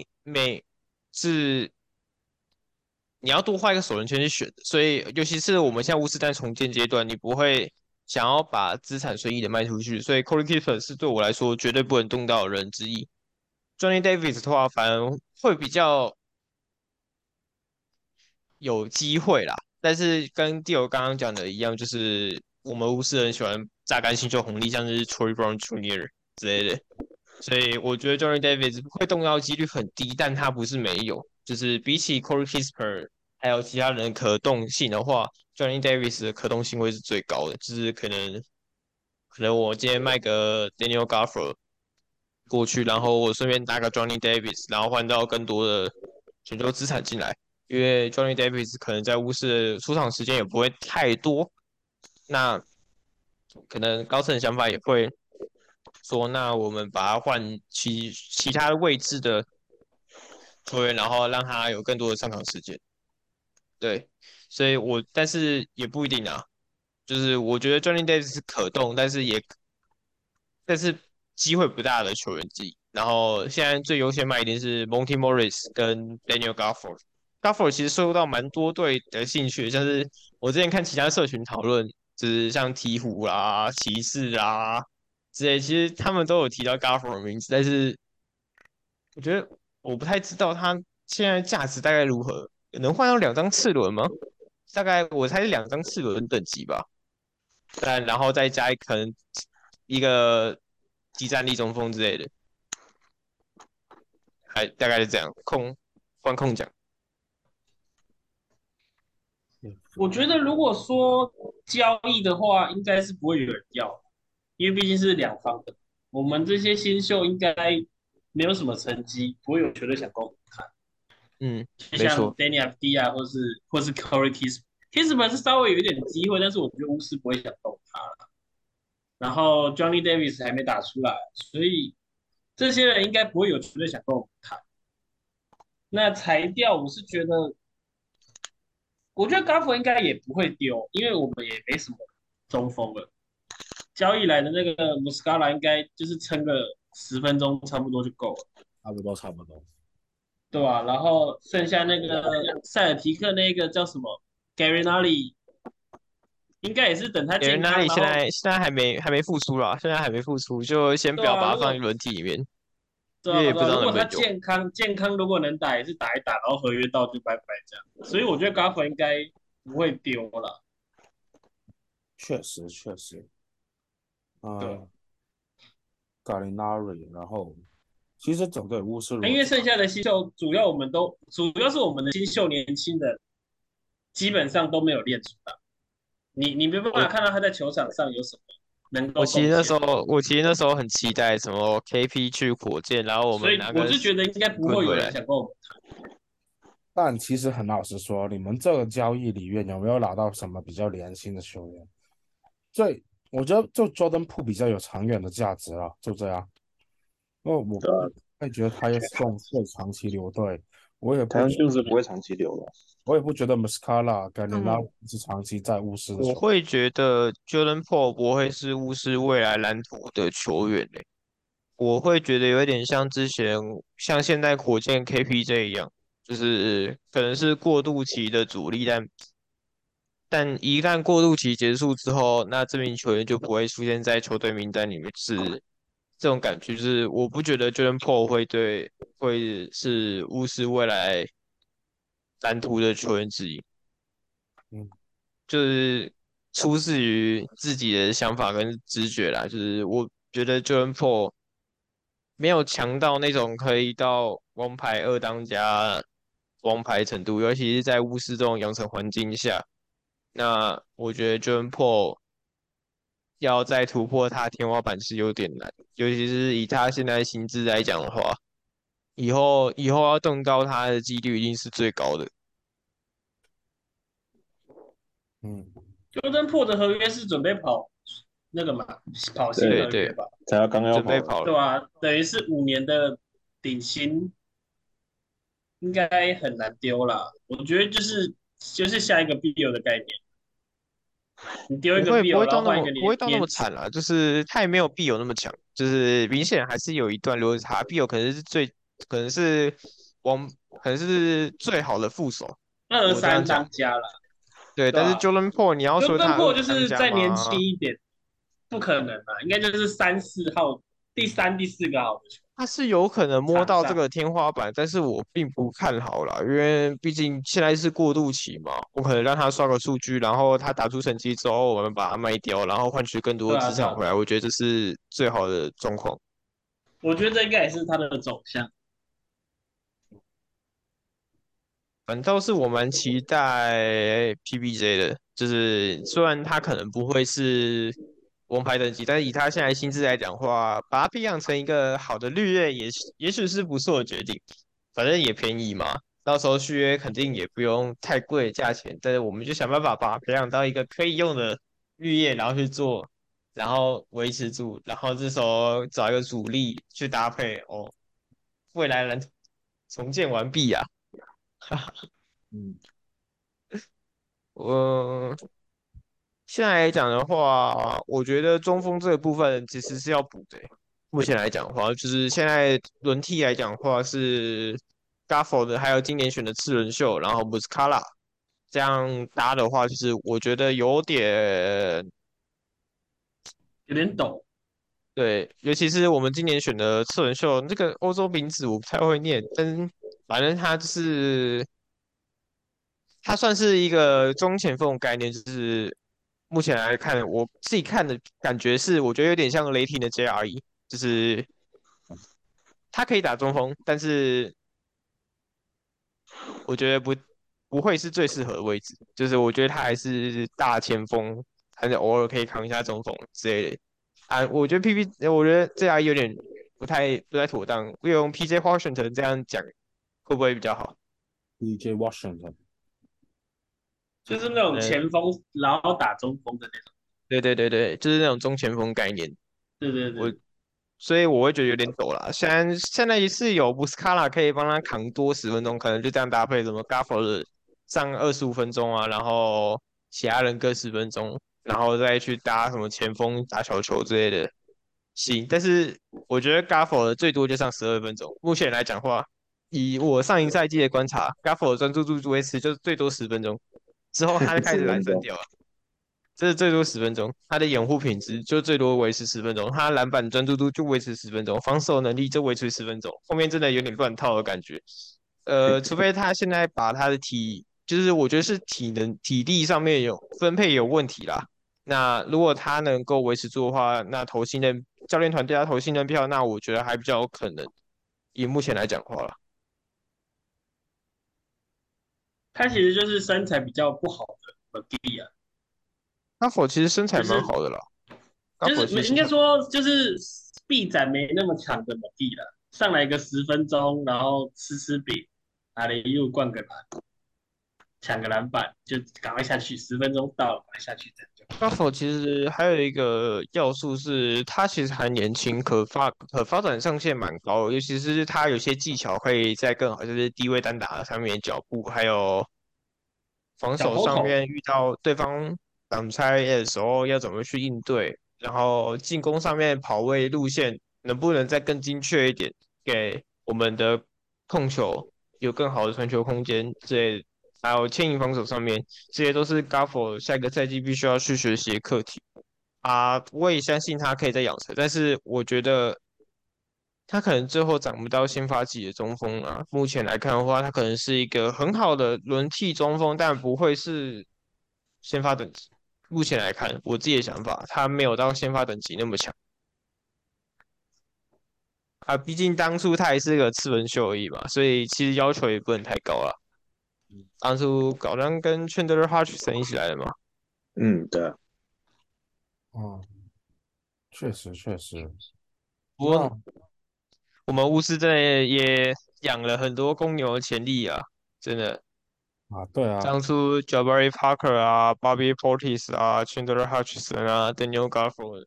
是你要多花一个首轮签去选的，所以尤其是我们现在巫师在重建阶段，你不会想要把资产随意的卖出去，所以 Corey Kispert 是对我来说绝对不能动到的人之一。Johnny Davis 的话，反而会比较有机会啦，但是跟 Dio 刚刚讲的一样，就是我们巫师很喜欢榨干新秀红利，像是 Troy Brown Jr. 之类的，所以我觉得 Johnny Davis 会动摇几率很低，但他不是没有，就是比起 Corey Kispert 还有其他人可动性的话，Johnny Davis 的可动性会是最高的，就是可能我今天卖个 Daniel Gafford 过去，然后我顺便搭个 Johnny Davis，然后换到更多的全球资产进来，因为 Johnny Davis 可能在巫师的出场时间也不会太多，那可能高层的想法也会说，那我们把它换其他的位置的球员，然后让他有更多的上场时间。对，所以但是也不一定啊，就是我觉得 Johnny Davis 是可动，但是机会不大的球员之一。然后现在最优先卖一定是 Monty Morris 跟 Daniel Gafford。Gafford 其实受到蛮多队的兴趣，像是我之前看其他社群讨论，就是像鹈鹕啦、骑士啊之类，其实他们都有提到 Gafford 的名字，但是我觉得我不太知道他现在价值大概如何，能换到2张次轮吗？大概我猜是2张次轮等级吧。然后再加可能一个集战力中锋之类的，还大概是这样。换控奖， 我觉得如果说交易的话，应该是不会有人要，因为毕竟是两方的。我们这些新秀应该没有什么成绩，不会有球队想跟我们谈。 嗯， 就像没错， Danny FD 啊，或是 Corey Kispert 是稍微有一点机会，但是我觉得巫师不会想动他了。然后 Johnny Davis 还没打出来，所以这些人应该不会有球队想跟我们谈。那裁掉，我觉得 g a f f 应该也不会丢，因为我们也没什么中锋了。交易来的那个 Muscala 应该就是撑个10分钟差不多就够了， 差不多差不多。 对吧？然后剩下那个塞尔提克那个叫什么 Gary n a l l y 应该也是等他因为健康， 那里现然后在现在还没复出啦，现在还没复出，就先不对啊， 要把它如果放进轮替里面， 对啊对啊， 因为也不知道如果他能不能用。 健康如果能打也是打一打，然后合约到就拜拜这样。所以我觉得 g a f 应该不会丢了。 确实确实， 对， 嗯、g a l i n a r i 然后其实整队巫师如果这样， 因为剩下的新秀主要是我们的新秀年轻的，基本上都没有练出来。你没办法我看到他在球场上有什么能我够贡献， 其实那时候我其实那时候很期待什么 KP 去火箭，然后我所们拿个以我就觉得应该不会有人棍回来。 想跟我们但其实很老实说，你们这个交易里面有没有拿到什么比较年轻的球员？最我觉得就 Jordan Po 比较有长远的价值了，就这样。因为我对啊， 会觉得他也送会长期留队，我也不台湾就是不会长期留的。 我也不觉得 Muscala 跟 l i n a 嗯， 是长期在巫师的球员。 我会觉得 Jordan Po 不会是巫师未来蓝图的球员嘞，我会觉得有点像之前像现在火箭 KPJ 一样，就是可能是过渡期的主力，但一旦过渡期结束之后，那这名球员就不会出现在球队名单里面，是这种感觉。就是我不觉得 Jordan Po 会是巫师未来蓝图的球员之一， 嗯就是出自于自己的想法跟直觉啦。就是我觉得 Jordan Po 没有强到那种可以到王牌二当家王牌程度，尤其是在巫师这种养成环境下。那我觉得 Jordan Po 要再突破他天花板是有点难，尤其是以他现在薪资来讲的话，以后要动到他的几率一定是最高的。 嗯， Jordan Po 的合约是准备跑那个嘛，跑新对， 对对， 合约吧， 才要刚要准跑了。 备跑了。 对吧？等于是5年的顶薪，应该很难丢啦。我觉得就是下一个 BL 的概念，你丢一个不会不 BL， 会到然后换一个那么不会到那么年轻， 惨啦，就是他也没有必有那么强，就是明显还是有一段落差，必有可能是王可能是最好的副手，我这样 23 讲。 当家了， 对，但是对吧 Jordan Po 你要说 ？Jordan 他二 Po 就当家是再年轻吗？ 一点，不可能啊，应该就是3、4号，第三、第四个好的球他是有可能摸场上。 到这个天花板，但是我并不看好啦，因为毕竟现在是过渡期嘛，我可能让他刷个数据，然后他打出成绩之后，我们把他卖掉，然后换取更多对啊，对啊， 资产回来，我觉得这是最好的状况。 我觉得这应该也是他的走向。 反倒是我蛮期待 PBJ 的，就是虽然他可能不会是王牌等级，但是以他现在薪资来讲的话，把他培养成一个好的绿叶也许是不错的决定。反正也便宜嘛，到时候续约肯定也不用太贵的价钱，但是我们就想办法把它培养到一个可以用的绿叶，然后去做，然后维持住，然后这时候找一个主力去搭配哦，未来能重建完毕啊。 嗯， 我现在来讲的话，我觉得中锋这个部分其实是要补的欸。目前来讲的话，就是现在轮替来讲的话是 Gafford 的，还有今年选的次轮秀，然后 Muscala 这样搭的话，就是我觉得有点有点陡， 对，尤其是我们今年选的次轮秀，这个欧洲名字我不太会念，但反正它就是它算是一个中前锋的概念，就是目前来看，我自己看的感觉是，我觉得有点像雷霆的 JRE，就是他可以打中锋，但是我觉得不会是最适合的位置，就是我觉得他还是大前锋，还是偶尔可以扛一下中锋之类的。啊，我觉得 我觉得 JRE 有点不太妥当，我用 PJ Washington 这样讲会不会比较好？ DJ Washington， 就是那种嗯， 前锋，然后打中锋的那种。 对对对对，就是那种中前锋概念。我对对对， 所以我会觉得有点陡啦。现在是有布斯卡拉可以帮他扛多10分钟，可能就这样搭配，什么 Gafford 上25分钟啊，然后其他人各10分钟，然后再去搭什么前锋打小球之类的，行。但是我觉得 Gafford 最多就上12分钟。目前来讲话，以我上一赛季的观察，Gafford 专注度维持就最多10分钟，之后他就开始懒散 10分钟， 掉了。 这是最多10分钟，他的掩护品质就最多维持十分钟，他篮板专注度就维持十分钟，防守能力就维持十分钟，后面真的有点乱套的感觉。除非他现在把他的就是我觉得是体能、体力上面有分配有问题啦。那如果他能够维持住的话，那投信任教练团对他投信任票，那我觉得还比较有可能。以目前来讲话啦， 他其实就是身材比较不好的 McGee 啊， 阿佛其实身材就是蛮好的啦，阿就是没应该佛其实身材说就是臂展没那么强的 McGee 啦，上来个10分钟，然后吃饼，打了一路灌个篮，抢个篮板，就赶快下去，10分钟到了，赶快下去，这样就好。 高否其实还有一个要素是，他其实还年轻，可发展上限蛮高的，尤其是他有些技巧可以再更好，就是低位单打上面脚步，还有防小守上抛投， 面遇到对方挡拆的时候要怎么去应对，然后进攻上面跑位路线能不能再更精确一点，给我们的控球有更好的传球空间之类的，还有牵引防守上面。这些都是 g a f o 下一个赛季必须要去学习的课题啊。我也相信他可以在养成，但是我觉得他可能最后长不到先发级的中锋啊。目前来看的话，他可能是一个很好的轮替中锋，但不会是先发等级。目前来看，我自己的想法，他没有到先发等级那么强啊。毕竟当初他也是个次轮秀而已嘛，所以其实要求也不能太高了。当初搞上跟 Chandler Hutchison 一起来的嘛。 对啊， 哦，确实确实。 不过那我们巫师真的也养了很多公牛的潜力啊，真的。 对啊， 当初 Jabari Parker 啊、Bobby Portis 啊、Chandler Hutchison 啊、Daniel Gafford，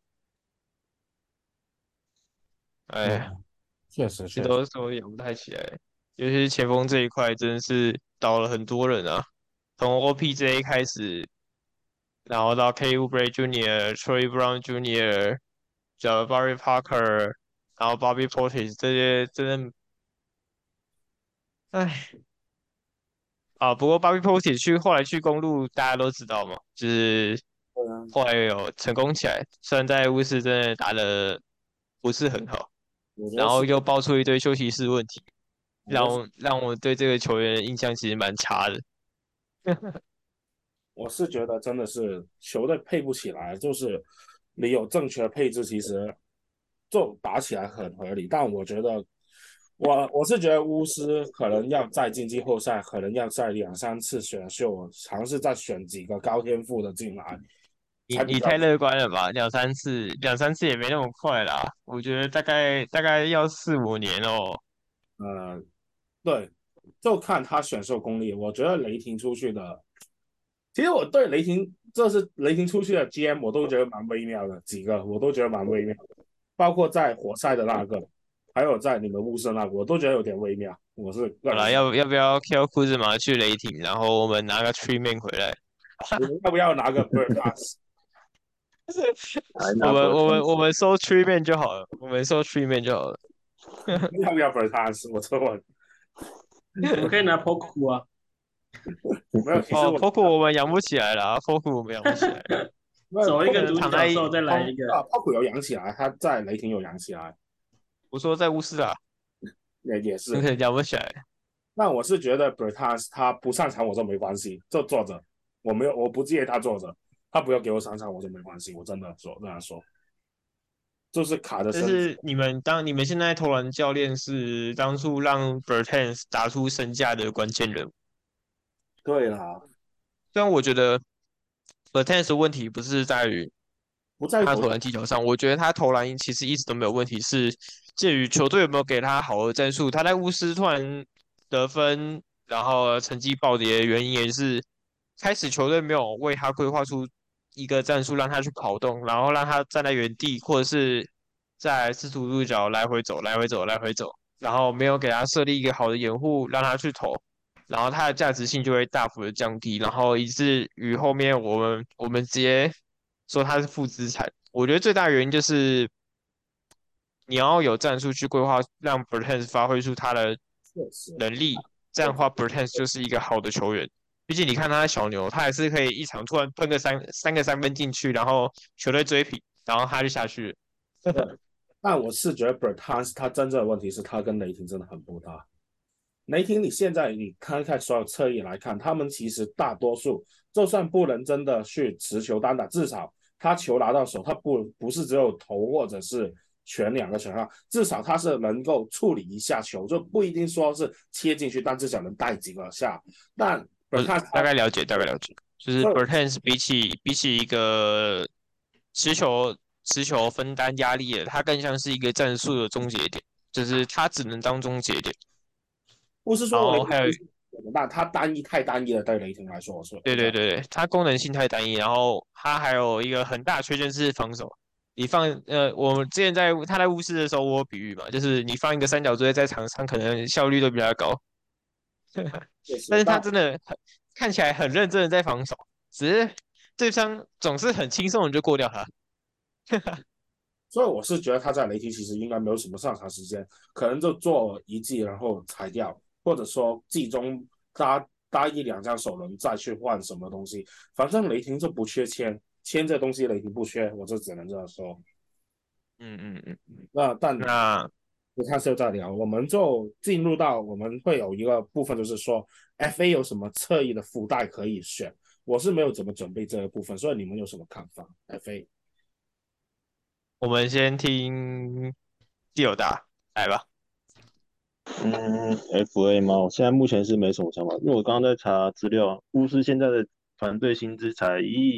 哎， 嗯，确实这确实。 都说养不太起来，尤其是前锋这一块，真的是倒了很多人啊。从 OPJ 开始，然后到 K. Oubre Jr.、Troy Brown Jr.、Jabari Parker，然后 Bobby Portis 这些，真的，哎。不过 Bobby Portis 后来去公路，大家都知道嘛，就是对啊， 后来有成功起来，虽然在巫师真的打的不是很好， 我觉得是， 然后又爆出一堆休息室问题， 我觉得是， 让我对这个球员的印象其实蛮差的。 我是觉得真的是球队配不起来，就是你有正确的配置，其实就打起来很合理。但我觉得，我是觉得巫师可能要再进季后赛，可能要再两三次选秀，尝试再选几个高天赋的进来，才比较。 你太乐观了吧？两三次也没那么快啦，我觉得大概要4、5年哦。 呃，对，就看他选秀功力。我觉得雷霆出去的，其实我对雷霆，这是雷霆出去的 GM，我都觉得蛮微妙的，几个我都觉得蛮微妙的，包括在活塞的那个，还有在你们巫师那个，我都觉得有点微妙。我是个好啦， 人是， 要不要 k 库兹马去雷霆，然后我们拿个 Tree Man 回来？ 你们要不要拿个 Bird Pass？ 还拿不我们收 Tree Man 就好了，我们收 Tree Man 就好了。 要不要 Bird Pass？我这问， 我们可以拿 Poku 啊， 没有，其实哦我 ，Poku 我们养不起来了，Poku 我们养不起来， 没有走一 p 个 o 可能独躺在角兽，再来一个。 p o 有养起来，他在雷霆有养起来， 我说在巫师啊， 也是。 你可能养不起来。 那我是觉得 Bertas 他不上场我说没关系，就坐着，我不介意他坐着，他不要给我上场我说没关系，我真的说这样说，就是卡的身子。 但是你们现在投篮教练是当初让 Bertans 打出身价的关键人物， 对啦， 虽然我觉得 Bertans 的问题不是在于不在于投篮， 他投篮技巧上，我觉得他投篮其实一直都没有问题，是介于球队有没有给他好的战术。他在巫师突然得分，然后成绩暴跌的原因也是开始球队没有为他规划出一个战术，让他去跑动，然后让他站在原地，或者是在四十五度角来回走、来回走、来回走，然后没有给他设立一个好的掩护，让他去投。然后它的价值性就会大幅的降低，然后以至于后面我们直接说它是负资产。我觉得最大的原因就是你要有战术去规划，让 Bertans 发挥出他的确实， 能力，这样我的话 Bertans 就是一个好的球员。 毕竟你看他的小牛，他还是可以一场突然喷个三个三分进去，然后球队追平，然后他就下去了。 对，但我是觉得 Bertans 他真正的问题是他跟雷霆真的很不搭。雷霆，你现在你看看所有侧翼来看，他们其实大多数就算不能真的去持球单打，至少他球拿到手，他不是只有投或者是全两个球上，至少他是能够处理一下球，就不一定说是切进去，但至少能带几个下。但我 Bertans 大概了解，大概了解，就是所以 Bertans 比起一个持球持球分担压力的，他更像是一个战术的终结点，就是他只能当终结点。 不是说我雷霆然后还有， 但他太单一了，对雷霆来说，我这样。 对对对对，他功能性太单一，然后他还有一个很大缺陷是防守。你放我们之前他在巫师的时候，我有比喻嘛，就是你放一个三角锥在场上，可能效率都比较高。 确实， 但是他但真的看起来很认真的在防守，只是对方总是很轻松的就过掉他。 所以我是觉得他在雷霆其实应该没有什么上场时间，可能就做一季然后裁掉，或者说季中搭一两张首轮再去换什么东西。反正雷霆就不缺签这东西雷霆不缺，我就只能这样说。 嗯嗯嗯， 但那不看是再聊，我们就进入到我们会有一个部分，就是说 FA 有什么侧翼的附带可以选。我是没有怎么准备这个部分，所以你们有什么看法？FA 我们先听第九大来吧。 FA 吗？我现在目前是没什么想法，因为我刚刚在查资料，巫师现在的团队薪资才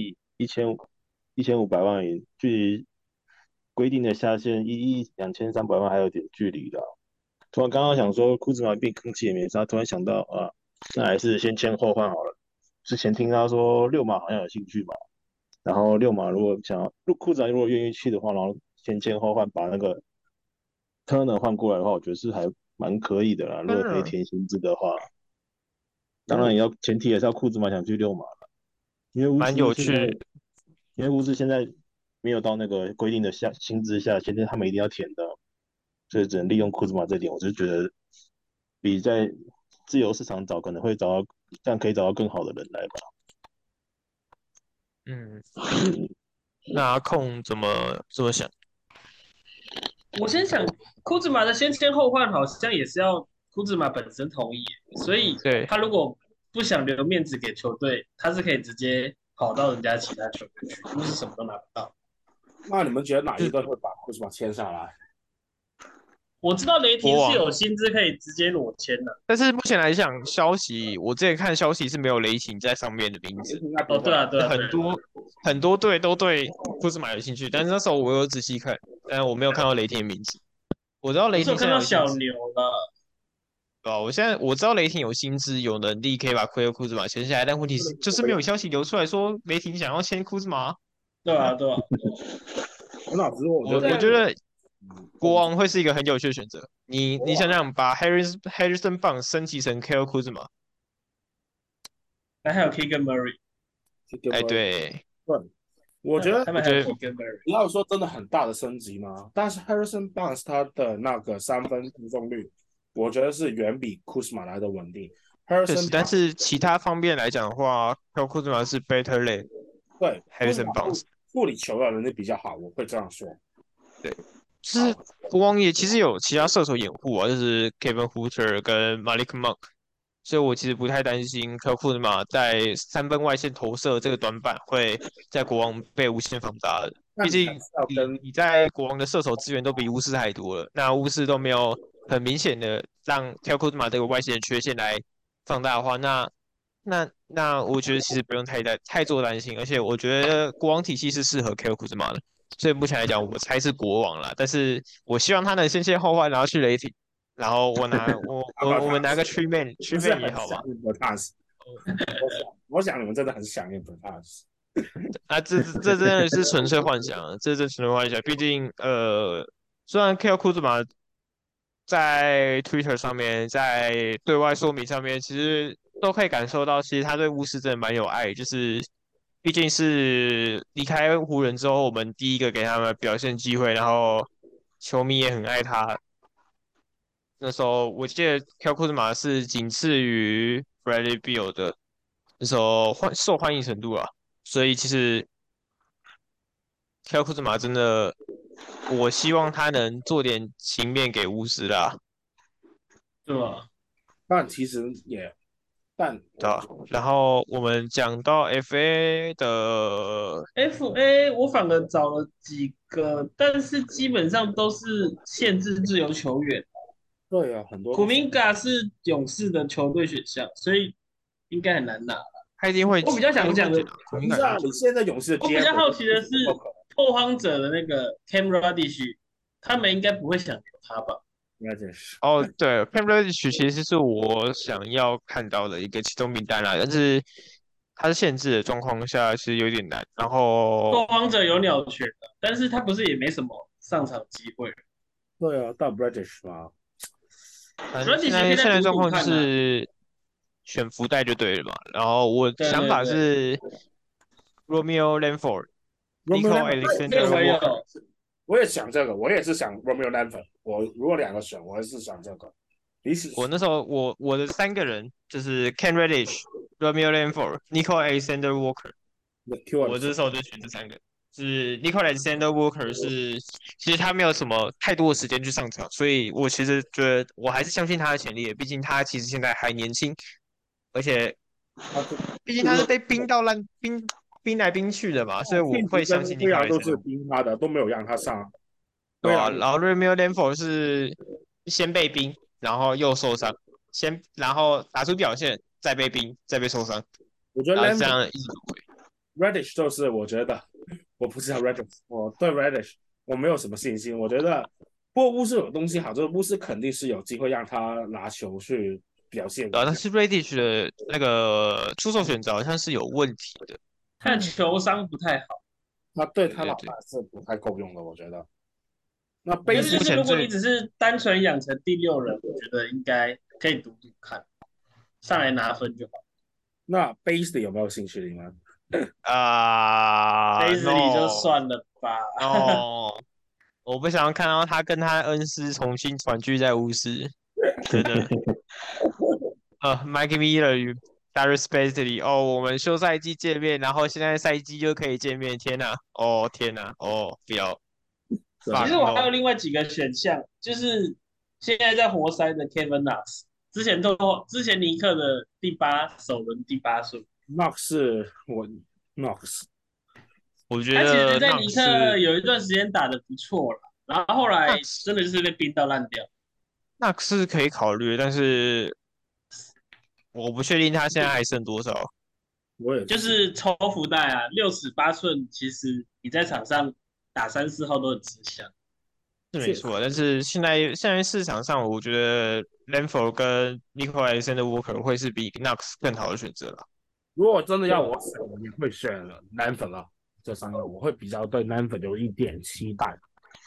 1亿1500万元，距离规定的下限1亿2300万还有点距离的。突然刚刚想说库兹马变空气也没差，突然想到啊，那还是先签后换好了。之前听他说六马好像有兴趣嘛，然后六马如果想要，库兹马如果愿意去的话，然后先签后换把那个 Turner 换过来的话，我觉得是还蛮可以的啦。如果可以嗯， 填薪资的话，当然嗯， 前提也是要库兹马想去六马了，因为巫蛮师现在有趣。 因为巫师现在没有到那个规定的薪资下，现在他们一定要填的，所以只能利用库兹马这点，我就觉得比在自由市场找可能会找到，这样可以找到更好的人来吧。 嗯，那阿控怎么想？ 我先想，库兹马的先签后换好像也是要库兹马本身同意，所以对， 他如果不想留面子给球队，他是可以直接跑到人家其他球队去，不是什么都拿不到。 那你们觉得哪就是一队会把库兹马签下来？ 我知道雷霆是国王。 有薪资可以直接裸签的。 但是目前来讲，消息我之前看消息是没有雷霆在上面的名字， 应该不哦，对会。 啊，对啊，对啊。 很多很多队都对库兹马有兴趣，但是那时候我有仔细看，但我没有看到雷霆的名字。我知道我是有看雷霆现在到小有薪资， 牛了， 对吧？我知道雷霆有薪资，有能力可以把奎尔库兹马签下来，但问题是就是没有消息流出来说雷霆想要签库兹马。 对啊，对啊。 很老实说，我觉得我觉得国我王会是一个很有趣的选择。你想想，把 Harrison Barnes 升级成 Kyle Kuzma， 那还有 Keegan Murray， 哎， 对， 对， 我觉得他们还有我觉得 Keegan Murray。 不要说真的很大的升级嘛，但是 Harrison Barnes 他的那个三分命中率，我觉得是远比库斯马来的稳定。 确 Harrison 实，但 Barnes 是其他方面来讲的话 k y l Kuzma 是 better than 对库斯 Harrison 马 Barnes。 处理球的能力比较好，我会这样说。 对，就是国王也其实有其他射手掩护啊，就是 Kevin Huerter 跟 Malik Monk，所以我其实不太担心 k y l Kuzma 在三分外线投射这个短板会在国王被无限放大的。毕竟那你还是要跟你在国王的射手资源都比巫师还多了，那巫师都没有很明显的让 k y l Kuzma 这个外线的缺陷来放大的话，那我觉得其实不用太做担心，而且我觉得国王体系是适合 k y l Kuzma 的。所以目前来讲，我猜是国王啦，但是我希望他能先后换，然后去雷霆，然后我们拿个不 tree 是 man 也好吧？ 很想念 Bertans，我想你们真的很想念 Bertans。 啊，这真的是纯粹幻想啊，这纯粹幻想。毕竟虽然 Kyle Kuzma 在 Twitter 上面，在对外说明上面，其实都可以感受到，其实他对巫师真的蛮有爱，就是毕竟是离开湖人之后，我们第一个给他们表现机会，然后球迷也很爱他。那时候我记得 Kyle Kuzma 是仅次于 Bradley Beal 的那时候受欢迎程度啊，所以其实挑库兹马真的，我希望他能做点情面给巫师啦， 对吧但其实也，但对吧？ 我觉得然后我们讲到 FA 的， ？FA 我反而找了几个，但是基本上都是限制自由球员。 对啊，很多库都是。 明加是勇士的球队选项，所以应该很难拿。 他一定会， 我比较他一想讲的， 定会捡啊，孔明不是啊， 感觉捡。 你现在勇士的我比 GM 较好奇的是都可拓荒者的那个 Cam Reddish，他们应该不会想留他吧？ 应该真是。 哦，对 c a m b r i d g e 其实是我想要看到的一个启动名单啦，但是它是限制的状况下，其实有点难。然后， 拓荒者有鸟权的，但是他不是也没什么上场机会。 对啊，到 British 嘛。 反正现 Reddish 可以再赌在现在状况就赌看呐、 是选福袋就对了嘛。然后我对想法对对， 是 Romeo Lanford、 Romeo Nico Lamb， 这个 Alexander 我也 Walker。 有。 我也想这个，我也是想 Romeo Lamb。我如果两个选，我还是想这个。比起我那时候我的三个人就是 Ken Reddish、Romeo Lanford、Nico Alexander Walker。 The Q 我这时候就选这三个，是 Nico Alexander Walker 是，其实他没有什么太多的时间去上场，所以我其实觉得我还是相信他的潜力的，毕竟他其实现在还年轻，而且他是毕竟他是被冰到烂冰来冰去的嘛，所以我聘会相信值跟对 Nico 啊都是 Alexander， 逼他的，都没有让他上。 对吧、 对啊， 然后 Romeo Lanford 是先被冰，然后又受伤，然后打出表现，再被冰，再被受伤， 我觉得然后这 Lamb 样一直轮回。 Reddish 就是我觉得我不知道 Reddish，我对 Reddish 我没有什么信心。我觉得不过巫师有东西好，就是巫师肯定是有机会让他拿球去表现对啊， 一下。 但是 Radish 的那个出手选择好像是有问题的。 他的球商不太好， 他对他老板对对对， 是不太够用的，我觉得。那但是 Base 就是目前最如果你只是单纯养成第六人，我觉得应该可以赌赌看，上来拿分就好。 那 Base 有没有兴趣你们？ 啊、 杯子里就 no 算了吧。 no，我不想要看到他跟他恩师重新团聚在巫师，真的。Mike Miller 与 Darius Bazley，哦，我们休赛季见面，然后现在赛季就可以见面，天哪，哦天哪，哦不要，fuck 其实我还有 no， 另外几个选项，就是现在在活塞的 Kevin Knox，之前尼克的首轮第八顺， Knox 是我 Knox， 我觉他其实得在尼克有一段时间打得不错了，然后后来 Knox 真的就是被冰到烂掉。 那是可以考虑，但是我不确定他现在还剩多少。 就我也是。 是抽福袋啊，6尺8寸，其实你在场上打3、4号都很吃香。 是， 是没错，但是现在市场上，我觉得 Lanford 跟 Nico Alexander Walker 会是比 Knox 更好的选择了。 如果真的要对， 我选，我也会选蓝粉了。这三个我会比较对蓝粉有一点期待。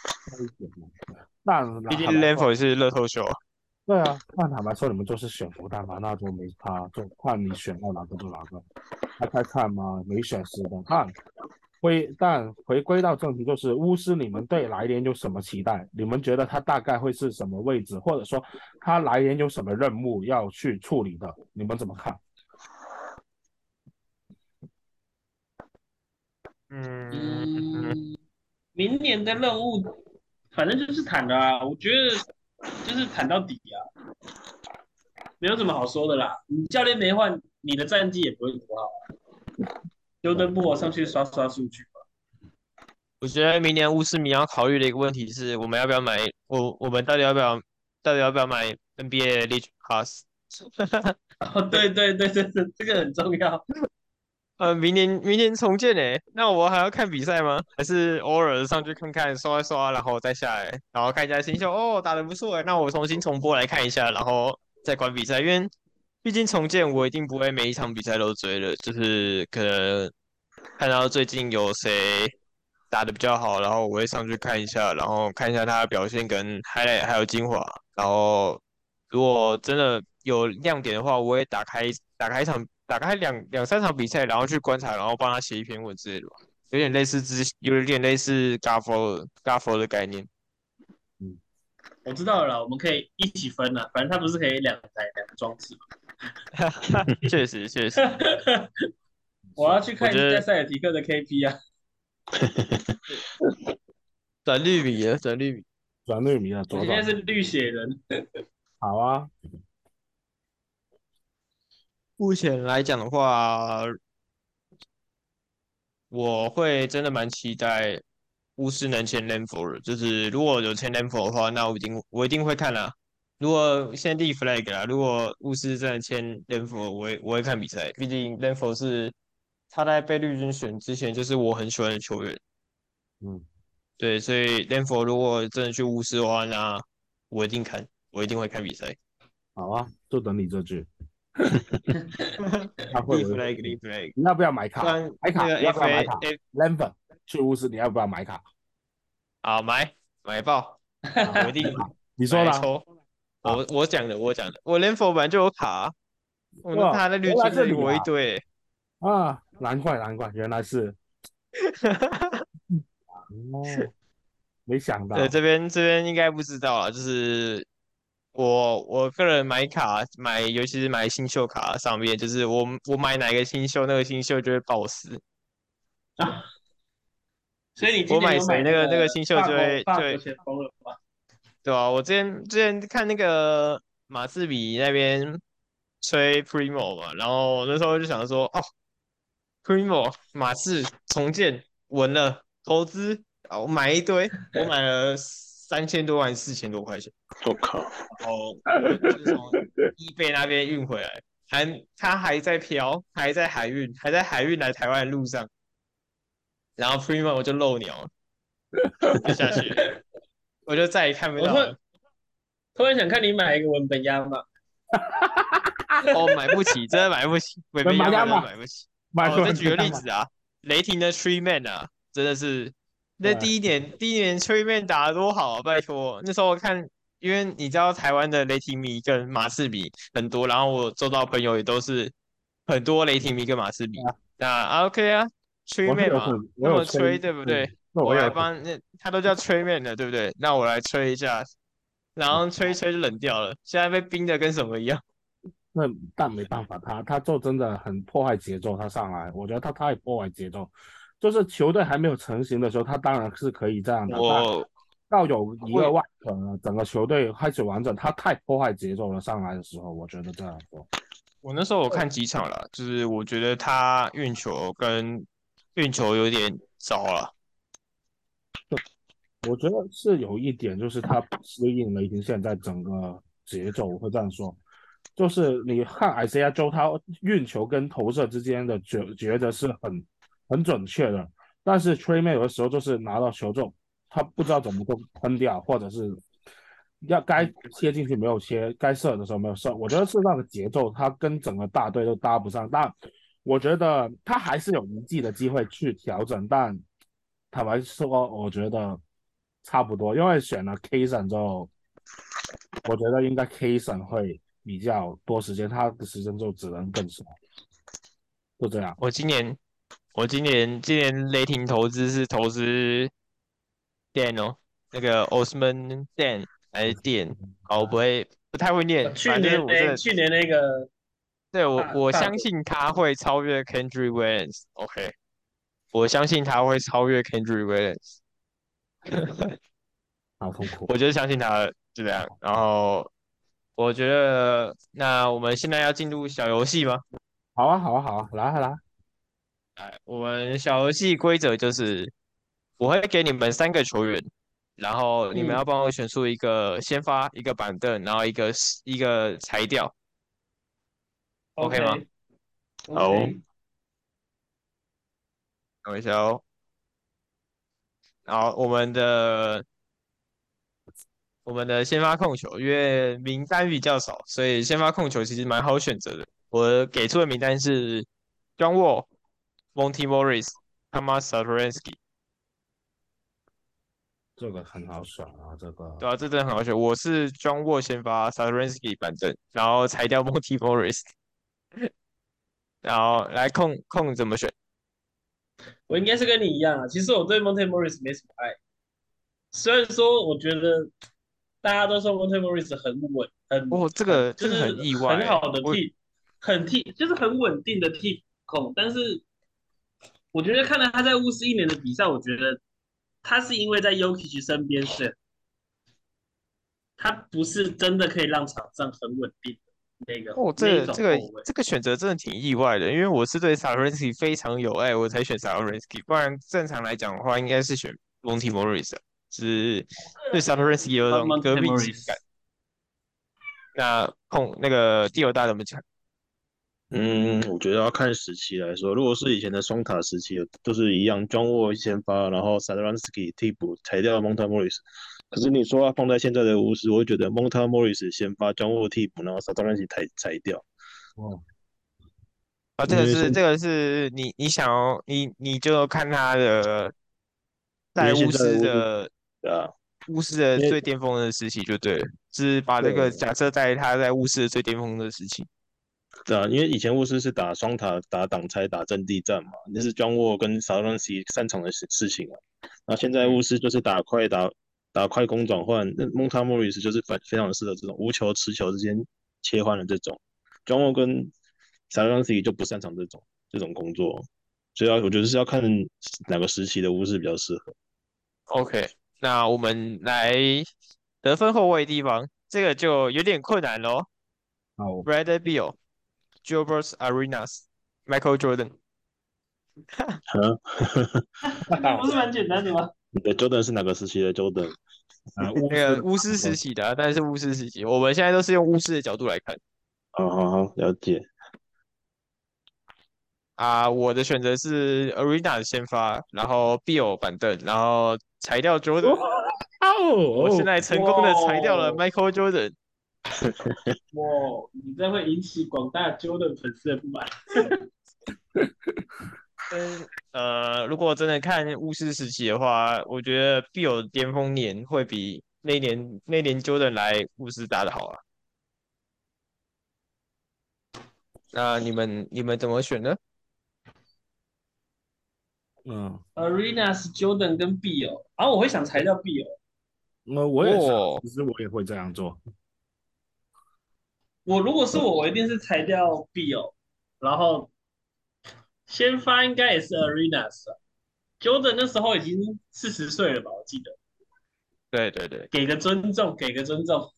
但毕竟坦白说， Lanford 是乐透秀啊。 对啊，但坦白说，你们就是选福袋嘛，那就没差，就看你选到哪个就哪个。开开看嘛，没选是的看。但回归到正题，就是巫师，你们对来年有什么期待？你们觉得他大概会是什么位置，或者说他来年有什么任务要去处理的？你们怎么看？ 嗯， 嗯，明年的任务反正就是坦的啊，我觉得就是坦到底啊，没有什么好说的啦。你教练没换，你的战绩也不会多好啊。休登布偶上去刷刷数据吧。 我觉得明年巫师迷要考虑的一个问题是，我们要不要买？我们到底要不要买 NBA League Pass？ 哦，对对对对对，这个很重要。 明年重建诶，那我还要看比赛吗？还是偶尔上去看看，刷一刷，然后再下来，然后看一下新秀，哦，打得不错诶，那我重新重播来看一下，然后再观比赛，因为毕竟重建我一定不会每一场比赛都追了，就是可能看到最近有谁打得比较好，然后我会上去看一下，然后看一下他的表现跟 highlight 还有精华，然后如果真的有亮点的话，我会打开两三场比赛，然后去观察，然后帮他写一篇文之类的吧，有点类似 Gafford 的概念。 我知道了啦，我们可以一起分了，反正他不是可以2台2个装置吗？ 确实确实， 我要去看一下我觉得塞尔提克的 KP 啊。 转绿米了，转绿米。 转绿迷了，左转。 我现在是绿血人。 好啊， 目前来讲的话，我会真的蛮期待巫师能签 Landfall 的，就是如果有签 Landfall 的话，那我一定会看啦。如果先立 flag 啦，如果巫师真的签 Landfall，我会看比赛，毕竟 Landfall 是他在被绿军选之前就是我很喜欢的球员， 嗯， 对，所以 Landfall 如果真的去巫师的话，那我一定看，我一定会看比赛。 好啊，就等你这句。他会立不会 flag 立 flag， 你要不要买卡？ 不然买卡， 那个你要不要买 FA 卡 F ？Lamb 去巫师，你要不要买卡？ 啊买爆，我一定买。 你说的啊。 买来抽。我讲的，我连佛本来就有卡啊，我都哇， 他在绿原来军那里是你啊！ 我一堆欸。 啊，难怪，原来是。哦，没想对， 到。 这边应该不知道啊，就是我个人买卡尤其是买新秀卡上面，就是我买哪个新秀，那个新秀就会爆死。 啊，所以你今我年有买谁那买那个个那个新秀法就国法国会就会前锋了吗？ 对啊，我之前看那个马刺比那边吹 Primo 嘛，然后那时候就想说，哦，Primo 马刺重建稳了，投资啊，我买一堆，我买了3000多万4000多块钱， 我靠， 然后就是从eBay 那边运回来，他还在飘，还在海运来台湾的路上，然后 Primo 我就漏鸟了，就下去了，我就再也看不我突然到了。 突然想看你买一个文本压嘛。 哦，买不起，真的买不起，北能北亚马真的买家吗？ 买不起。 买哦，再举个个家吗？ 例子啊，雷霆的 Tree Man 啊，真的是那对， 第一年 Tree Man 打得多好啊，拜托，那时候我看，因为你知道台湾的雷霆迷跟马刺迷很多，然后我周遭朋友也都是很多雷霆迷跟马刺迷， 啊， OK 啊，Tree 我是 Man 有嘛， 我有吹， 那么吹对不对？我那我有来帮那他都叫 Tree Man 的，对不对？那我来吹一下，然后吹一吹就冷掉了，现在被冰的跟什么一样。 那但没办法，他就真的很破坏节奏。他上来，我觉得他太破坏节奏。就是球队还没有成型的时候，他当然是可以这样的，但我到有一二会万可能整个球队开始完整，他太破坏节奏了。上来的时候，我觉得这样说。 我那时候我看几场了，就是我觉得他运球有点糟了。 我觉得是有一点，就是他不适应雷霆现在整个节奏，我会这样说。就是你看 Isaiah Joe 他运球跟投射之间的觉得是很准确的，但是 Trey May 有的时候就是拿到球之后，他不知道怎么就喷掉，或者是该切进去没有切，该射的时候没有射。我觉得是那个节奏，他跟整个大队都搭不上。但我觉得他还是有一季的机会去调整，但坦白说，我觉得差不多，因为选了 K 神之后，我觉得应该 K 神会比较多时间，他的时间就只能更少，就这样。 我今年今年雷霆投资是投资电哦，那个 Osman Dan 还是电，好，我不太会念， 去反正就是年那我真的那个对我大哥。 相信他会超越 Kendrick Williams，OK，我相信他会超越 Kendrick Williams。 好痛苦。 我就是相信他的就这样。然后我觉得，那我们现在要进入小游戏吗？ 好啊，好啊，好啊，来， 我们小游戏规则就是，我会给你们3个球员，然后你们要嗯帮我选出一个先发、一个板凳，然后一个裁掉，OK 吗？ ，OK 好， OK。 等我一下哦。好，我们的先发控球，因为名单比较少，所以先发控球其实蛮好选择的。我给出的名单是 John Wall、Monty Morris、Thomas Satoransky， 这个很好选啊，这个。 对啊，这真的很好选。我是 John Wall 先发，Satoransky 板凳，然后裁掉 Monty Morris，然后来控怎么选？ 我应该是跟你一样啊。其实我对 Monte Morris 没什么爱，虽然说我觉得大家都说 Monte Morris 很稳， 哦，这很个这个很就是意外欸， 很好的我替， 就是很稳定的替补控，但是我觉得看了他在巫师1年的比赛，我觉得他是因为在 Jokic 身边是，他不是真的可以让场上很稳定的哦， 那一这这个种后卫。 这个选择真的挺意外的，因为我是对 Satoransky 非常有爱，我才选 Satoransky，不然正常来讲的话，应该是选 Monty Morris 的，是对 Satoransky 有一种革命情感。 Morris， 那那个第二大怎么讲？ 我觉得要看时期来说，如果是以前的双塔时期，都是一样，John Wall 先发，然后 Satoransky 替补裁掉 Monta Morris。可是你说要放在现在的巫师，我会觉得 Monta Morris 先发，John Wall 替补，然后 Satoransky 裁掉。 哦， 啊，这因为现个是这个是你想要你就看他的因为现在在的巫师，啊， 巫师的因为最巅峰的时期就对了，是把这个对假设在他在巫师的最巅峰的时期。 对啊，因为以前巫师是打双塔、打挡拆、打阵地战嘛，那是 John Wall 跟 Satoransky 擅长的事情啊。那现在巫师就是打快攻转换，那 Monta Morris 就是非常适合这种无球持球之间切换的这种，John Wall 跟 Satoransky 就不擅长这种工作，所以我觉得是要看哪个时期的巫师比较适合。 OK，那我们来得分后卫地方，这个就有点困难咯。 好， Bradley Beal、Gilbert Arenas、Michael Jordan。 这不是蛮简单的吗？ 你的 Jordan 是哪个时期的 Jordan？ 巫那师个巫师时期的啊，但是巫师时期，我们现在都是用巫师的角度来看好好好，了解。 啊。我的选择是 Arena 的先发，然后 Beal 板凳，然后裁掉 Jordan。我现哦在成功的裁掉了哇 Michael Jordan。 哇，你这会引起广大 Jordan 粉丝的不满。 如果真的看巫师时期的话，我觉得 Beal 的巅峰年会比那年 Jordan 来巫师打的好啊。那你们怎么选呢？ 嗯， Arenas、Jordan 跟 Beal，然后我会想裁掉 Beal。 那我也是啊， 哦， 其实我也会这样做。 如果是我一定是裁掉 Beal，然后先发应该也是 Arenas 啊。Jordan 那时候已经40岁了吧，我记得。 对对对给个尊重，给个尊重，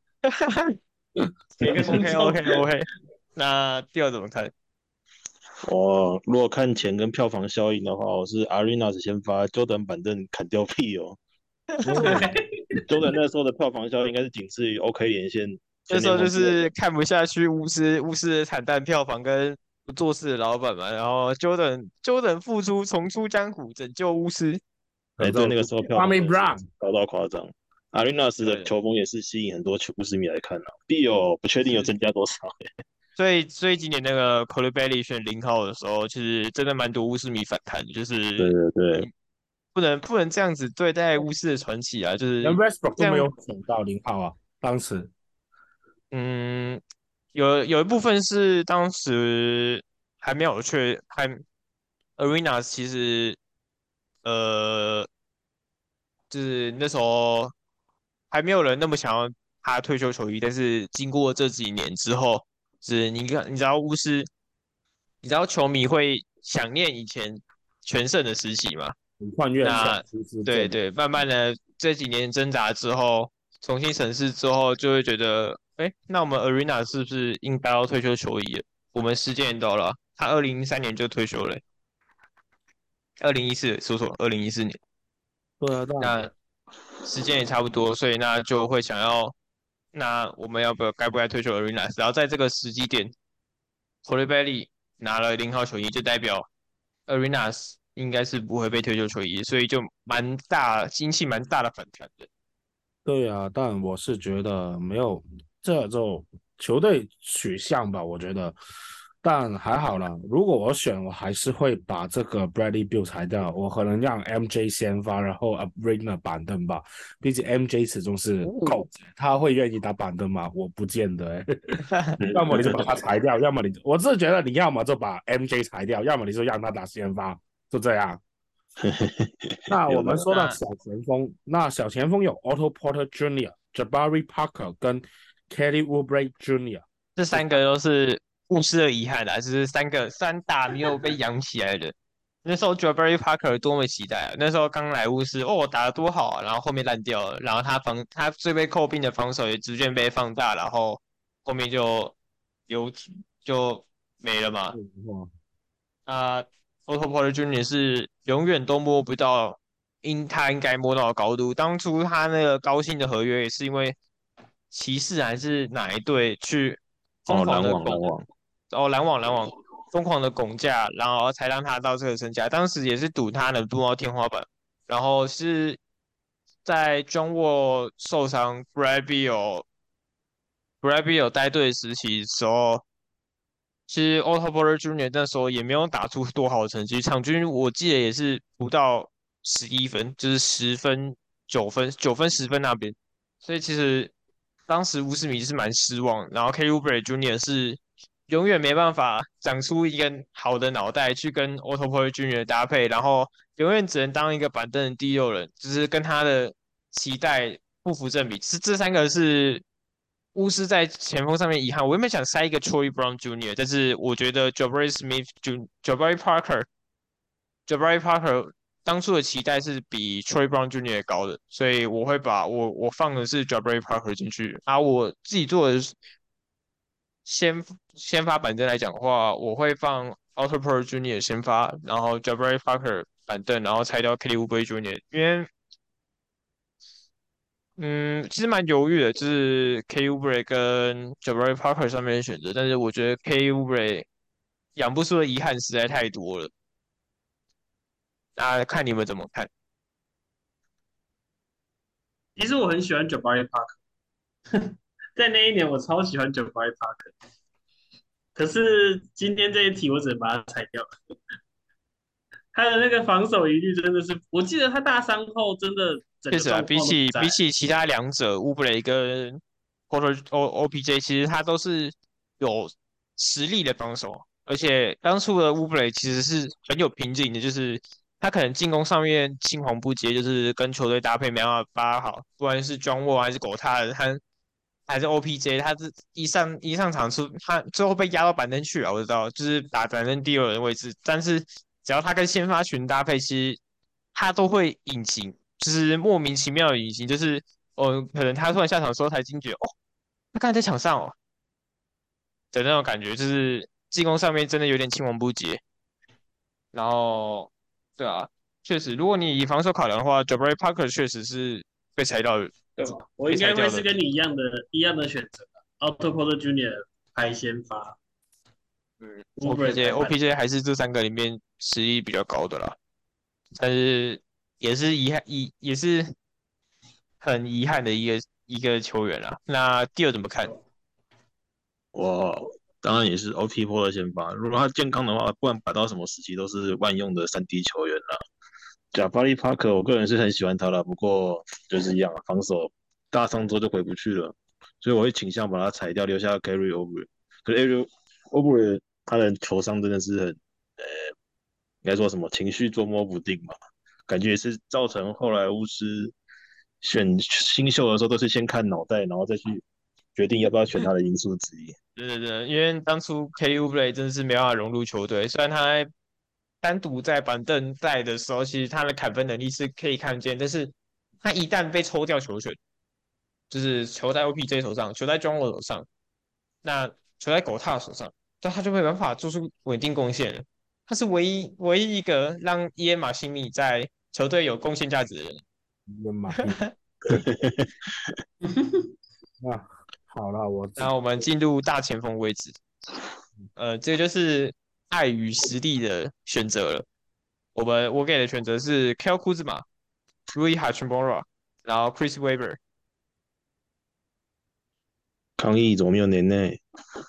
给个尊 ，OK 重。 OK OK。那第二怎么看？ 如果看钱跟票房效应的话，我是 Arenas 先发，Jordan 板凳砍掉屁哦。 哦， Jordan 那时候的票房效应应该是仅次于 OK 连线那时候就全联盟第二是看不下去巫师的惨淡票房跟不做事的老板嘛，然后 Jordan 复出重出江湖拯救巫师。 哎，对，那个时候票房 Tommy 真的是 Brown， 高到夸张。Arenas 的对， 球风也是吸引很多巫师迷来看啊。必有不确定有是， 增加多少。 所以今年那个 c o l e Bailey 选0号的时候，其实真的蛮多巫师迷反弹的，就是对对对， 你不能这样子对待巫师的传奇啊，就连是 Westbrook 都没这样。 有选到0号啊，当时。 嗯，有一部分是当时还没有Arenas 其实呃，就是那时候还没有人那么想要他退休球衣，但是经过这几年之后，是你看，你知道巫师，你知道球迷会想念以前全盛的时期吗？ 换院线那其实这里， 对对，慢慢的这几年挣扎之后，重新审视之后，就会觉得，哎，那我们 Arena 是不是应该要退休球衣了？我们时间也到了啊，他2003年就退休了2014，说错，2014年。 对啊， 那时间也差不多，所以那就会想要，那我们该不该退休 Arena？然后在这个时机点 c o r y Bailey 拿了0号球衣，就代表 Arenas 应该是不会被退休球衣，所以就引起蛮大的反弹的。 对啊，但我是觉得没有，这就球队取向吧，我觉得，但还好啦。如果我选，我还是会把这个 Bradley Beal 裁掉，我可能让 MJ 先发，然后 Abrina 板凳吧。毕竟 MJ 始终是哦， 狗子，他会愿意打板凳吗？我不见得欸。要么你就把他裁掉，要么我是觉得你要么就把 MJ 裁掉，要么你就让他打先发，就这样。那我有的。 们说到那小前锋，那小前锋有 Otto Porter Jr.、Jabari Parker 跟 Kelly Oubre Jr. 这三个都是巫师的遗憾啦，就是三大没有被养起来的。那时候 Jabari Parker 多么期待啊！那时候刚来巫师，哦，打得多好啊，然后后面烂掉了，然后他最被诟病的防守也逐渐被放大，然后后面有就没了嘛。 哇， 啊，Otto Porter Jr. 是永远都摸不到他应该摸到的高度。当初他那个高薪的合约也是因为骑士还是哪一队去疯哦， 狂的拱， 篮网， 篮网疯狂的拱价，然后才让他到这个身价。当时也是赌他能摸到天花板，然后是在 John Wall 受伤，Brad Beal 带队时期的时候。其实 Otto Porter Jr. 那时候也没有打出多好的成绩，场均我记得也是不到11分，就是10分、9分、10分那边。所以其实当时巫师迷是蛮失望，然后 Kelly Oubre Jr. 是永远没办法长出一根好的脑袋去跟 Otto Porter Jr. 搭配，然后永远只能当一个板凳的第六人，就是跟他的期待不符正比。是这三个是巫师在前锋上面遗憾。我原本想塞一个 Troy Brown Jr.，但是我觉得 Jabari Parker 当初的期待是比 Troy Brown Jr. 高的，所以我会把我放的是 Jabari Parker 进去。啊，我自己做的先先发板凳来讲的话，我会放 Otto Porter Jr. 先发，然后 Jabari Parker 板凳，然后拆掉 Kelly Oubre Jr.，因为其实蛮犹豫的，就是 K Oubre 跟 Jabari Parker 上面的选择，但是我觉得 K Oubre 养不出的遗憾实在太多了。那看你们怎么看？ 其实我很喜欢 Jabari Parker，在那一年我超喜欢 Jabari Parker，可是今天这一题我只能把它裁掉。他的那个防守疑虑真的是，我记得他大伤后真的整确实啊， 个状比起况都不在。 比起其他两者，乌布雷跟 OPJ，其实他都是有实力的防守，而且当初的乌布雷其实是很有瓶颈的，就是他可能进攻上面青黄不接，就是跟球队搭配没办法搭好，不管是 John Wall 还是狗踏的，他还是 OPJ，他是一上场出，他最后被压到板凳去了，我知道，就是打板凳第六人的位置，但是只要他跟先发群搭配，其实他都会隐形，就是莫名其妙的隐形，就是可能他突然下场的时候才惊觉，哦，他刚才在场上哦的那种感觉，就是进攻上面真的有点青黄不接。然后，对啊，确实，如果你以防守考量的话，Jabari Parker 确实是被裁掉的， 对吧？我被应该会是裁掉的。 跟你一样的选择，Otto Porter Jr. 排先发，Oubre 排板。 OPJ 还是这三个里面实力比较高的啦，但是也是也是很遗憾的一个球员啦。那第二怎么看？ 我当然也是 OT 波的先发。如果他健康的话，不管摆到什么时期都是万用的3D 球员啦。Jabari Parker，我个人是很喜欢他的，不过就是一样，防守大伤之后就回不去了，所以我会倾向把他裁掉，留下 Gary Oubre。可是 Gary Oubre 他的球商真的是很，应该说什么情绪捉摸不定嘛，感觉也是造成后来巫师选新秀的时候都是先看脑袋，然后再去决定要不要选他的因素之一。 对对对，因为当初 Kelly Oubre 真的是没办法融入球队，虽然他单独在板凳带的时候，其实他的砍分能力是可以看见，但是他一旦被抽掉球权，就是球在 OPJ 手上，球在 John Wall 手上，那球在狗踏手上，但他就没办法做出稳定贡献了。他是唯一一个让耶马辛米在球队有贡献价值的人。 温马蒂啊，好了， 然后我们进入大前锋位置，这个就是爱与实力的选择了。我给的选择是 Kyle Kuzma、Rui Hachimura，然后 Chris Webber。 抗议怎么没有年内？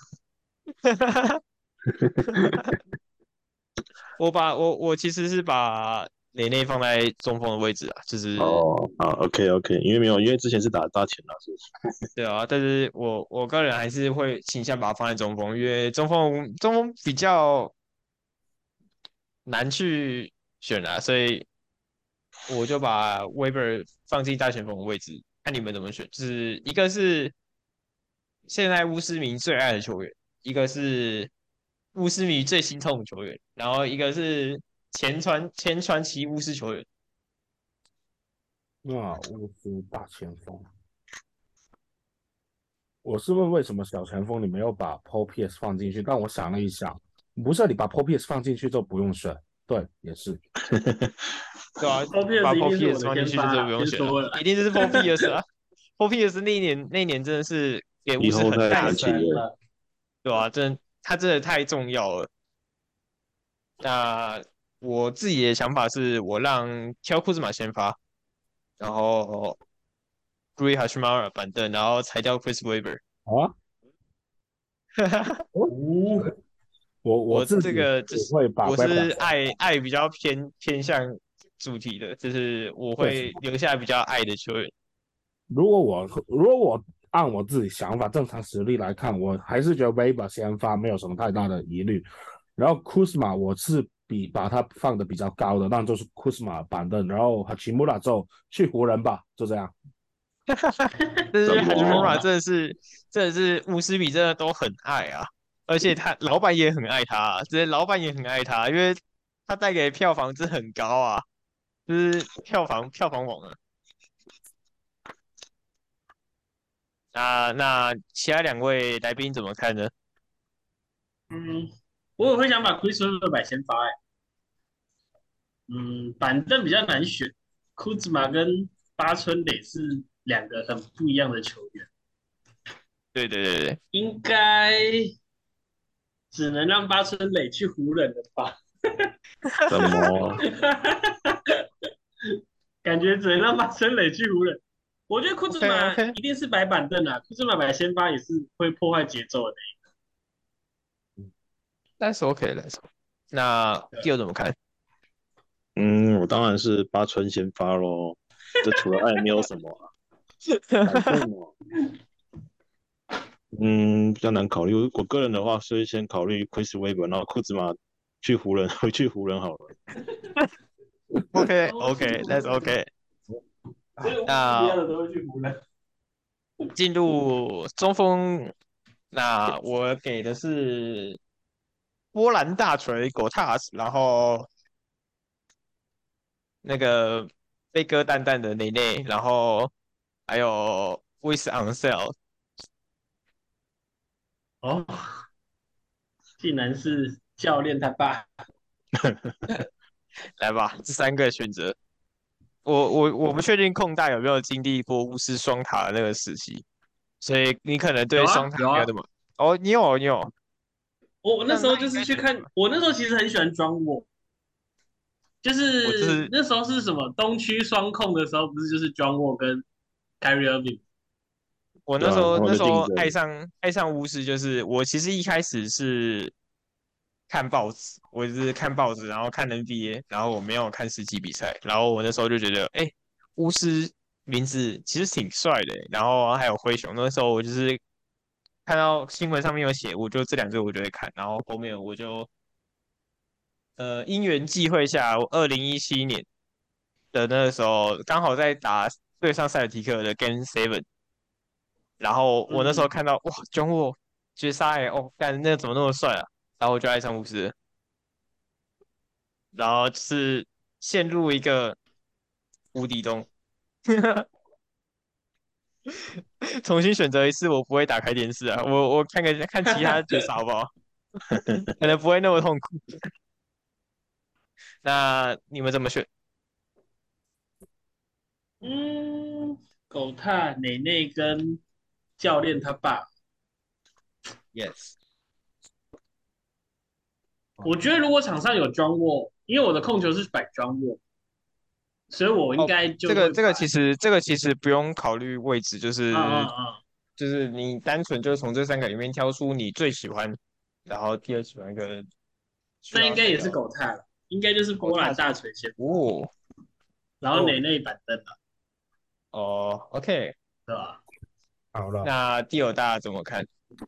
我其实是把雷内放在中锋的位置啊，就是哦，好，OK OK，因为没有，因为之前是打大前了，是不是？ 对啊，但是我个人还是会倾向把它放在中锋，因为中锋比较难去选啊，所以我就把 Weber 放进大前锋的位置，看你们怎么选。就是一个是现在巫师迷最爱的球员， 一个是巫师迷最心痛的球员，然后一个是前传奇巫师球员。 那巫师大前锋，我是问为什么小前锋你没有把 Paul Pierce 放进去？但我想了一想，不是你把 Paul Pierce 放进去就不用选，对，也是。 对啊， Paul 把 Pierce 一 Paul 定是我 Pierce 的放进去就先发啦， 不用选了， 先说了， 一定是 Paul Pierce 啊。Paul Pierce 那一年真的是给巫以后太师很大的太传奇了。 神了。 对啊，他真的太重要了。那我自己的想法是我让挑库兹马先发，然后 Rui Hachimura 板凳，然后裁掉 Chris Webber。 啊， 哦， 我我自己这个就是会把我 Web 是爱比较偏向主题的，就是我确实， 会留下比较爱的球员。 如果我按我自己想法，正常实力来看，我还是觉得 Weber 先发没有什么太大的疑虑。然后 Kuzma 我是把他放的比较高的，那就是 Kuzma 板凳，然后 Hachimura 之后去湖人吧，就这样。 但是怎 Hachimura 么？ 真的是巫师比真的都很爱啊，而且他老板也很爱他啊，这些老板也很爱他，因为他带给票房真的很高啊，就是票房王啊。那其他两位来宾怎么看呢？ 嗯，我也会想把 Chris Webber 摆先发，板凳比较难选，库兹马跟八村垒是两个很不一样的球员， 对对对对， 应该只能让八村垒去湖人了吧？ 怎么？ 感觉只能让八村垒去湖人。我觉得库兹 OK 马 OK， 一定是摆板凳啊，库兹马摆先发也是会破坏节奏的那是 OK 的。那第二怎么看？ 我当然是八村先发咯。这除了爱没有什么啊。反正哦，比较难考虑。我个人的话，所以先考虑 Chris Webber，然后库兹马去湖人，回去湖人好了。 OK 都去 OK，That's 湖人， OK。 所以巫师不那要的都会去湖人。 进入中锋，那我给的是波兰大锤狗 t a s 然后那个飞哥淡淡的内内，然后还有 With on sale。 哦，竟然是教练他爸。 来吧，这三个选择。我不确定控大有没有经历过巫师双塔的那个时期，所以你可能有啊对双塔有啊， 没有那么。哦，你有。 我那时候就那那应是去看， 该选吧。 我那时候其实很喜欢庄沃，就我就是是那时候是什么东区双控的时候，不是就是庄沃跟 Kyrie Irving。 我对啊，他们那时候的竞争。 爱上巫师，就是我其实一开始是看报纸，我就是看报纸，然后看 NBA，然后我没有看实际比赛，然后我那时候就觉得，哎，巫师名字其实挺帅的，然后还有灰熊，那时候我就是看到新闻上面有写，我就这两队我就会看，然后后面我就因缘际会下，我2017年的那个时候刚好在打对上塞尔提克的 Game Seven。然后我那时候嗯， 看到哇，中沃绝杀哎，哦，干那个怎么那么帅啊？然后我就爱上巫师了，然后就是陷入一个无底洞，重新选择一次，我不会打开电视啊，我看其他绝杀好不好？可能不会那么痛苦。那你们怎么选狗踏内内跟教练他爸， ？Yes， 我觉得如果场上有庄沃，因为我的控球是摆庄沃，所以我应哦， 该这个就会摆。 这个其实这个其实不用考虑位置，就啊啊是啊， 就是你单纯就是从这三个里面挑出你最喜欢，然后第二喜欢一个需那应该也是要裁掉的。 狗踏了，应该就是波兰大锤先， 哦然后内内板凳了， 哦，OK， 对吧？ 好了， 那第二大家怎么看？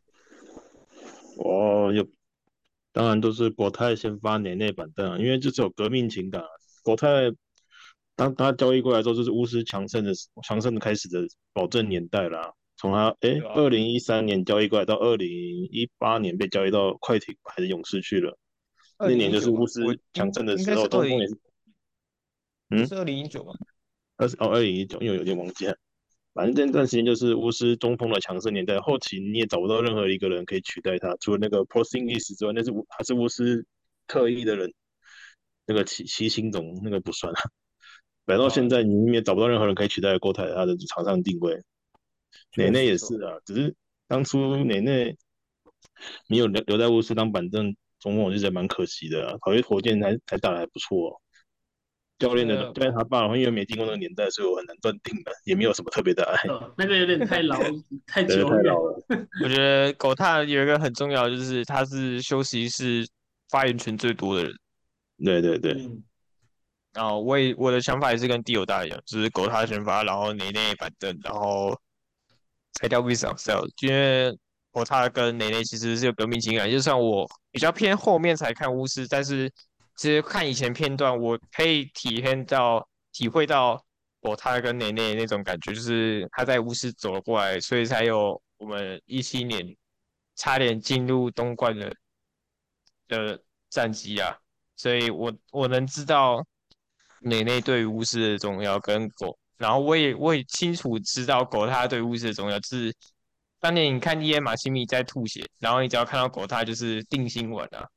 哦，当然都是国泰先发年内板凳啊，因为这是有革命情感啊。国泰当他交易过来之后，就是巫师强盛的开始的保证年代啦。 从他对吧？ 2013年交易过来到2018年被交易到快艇还是勇士去了，那年就是 2019吧， 巫师强盛的应该时候，中锋也是嗯是2019吧。 2019，因为有点忘记了。反正这段时间就是巫师中锋的强盛年代，后期你也找不到任何一个人可以取代他，除了那个 Porzingis 之外，他是巫师特意的人，那个七星种那个不算啊。摆到现在，你也找不到任何人可以取代郭台他的场上定位。内内确实也是啊，只是当初内内没有留在巫师当板凳中锋，我就觉得蛮可惜的啊。跑去火箭才打得还不错哦。 呃， 教练他爸，因为没经过那个年代，所以我很难断定的，也没有什么特别的爱， 那个有点太老，太真的太久远。 老了。 我觉得狗踏有一个很重要的，就是他是休息室发言权最多的人。 对对对， 嗯， 然后我的想法也是跟 D 友大一样，就是狗踏先发，然后内内板凳，然后拆掉 v i s a c e l 因为狗踏跟内内其实是有革命情感。就算我比较偏后面才看巫师，但是其实看以前片段，我可以体会到狗踏跟内内那种感觉，就是他在巫师走了过来，所以才有我们17年差点进入东冠的战绩啊。所以我能知道内内对于巫师的重要跟狗，然后我也清楚知道狗他对巫师的重要，就是当年你看伊耶马西米在吐血，然后你只要看到狗他就是定心丸啊。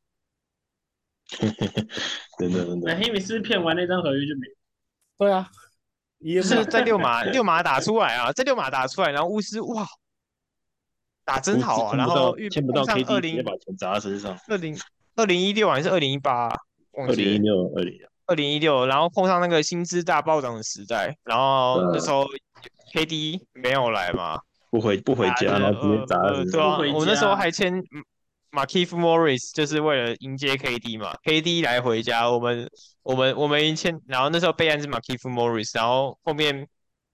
真的真的， 那黑米斯骗完那张合约就没了。 对啊，伊恩嘛， 就是在六马打出来啊，在六马打出来，然后巫师哇打真巫师好啊，然后遇签不到碰上 KD，直接把钱砸在身上。 2016还是2018，忘记了。 2016、 2016，然后碰上那个薪资大暴涨的时代，然后那时候 KD 没有来嘛， 不回家， 打着然后直接砸在身上。 对啊， 不回我那时候家， 还签Markieff Morris，就是为了迎接 KD 嘛，KD 来回家，我们一签，然后那时候备案是 Markieff Morris，然后后面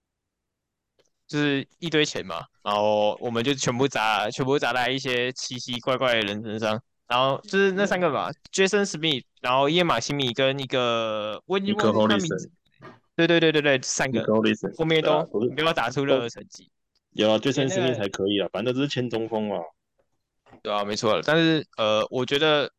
就是一堆钱嘛，然后我们就全部砸在一些奇奇怪怪的人身上，然后就是那三个吧，Jason Smith，然后耶马西米跟一个我已经 Nico 忘记他名字，对对对对对，三个 Holison， 后面对啊， 都没有打出任都何成绩， 有啊，最深实力连那个才可以啊，反正都是签中锋嘛。 对啊，没错，但是我觉得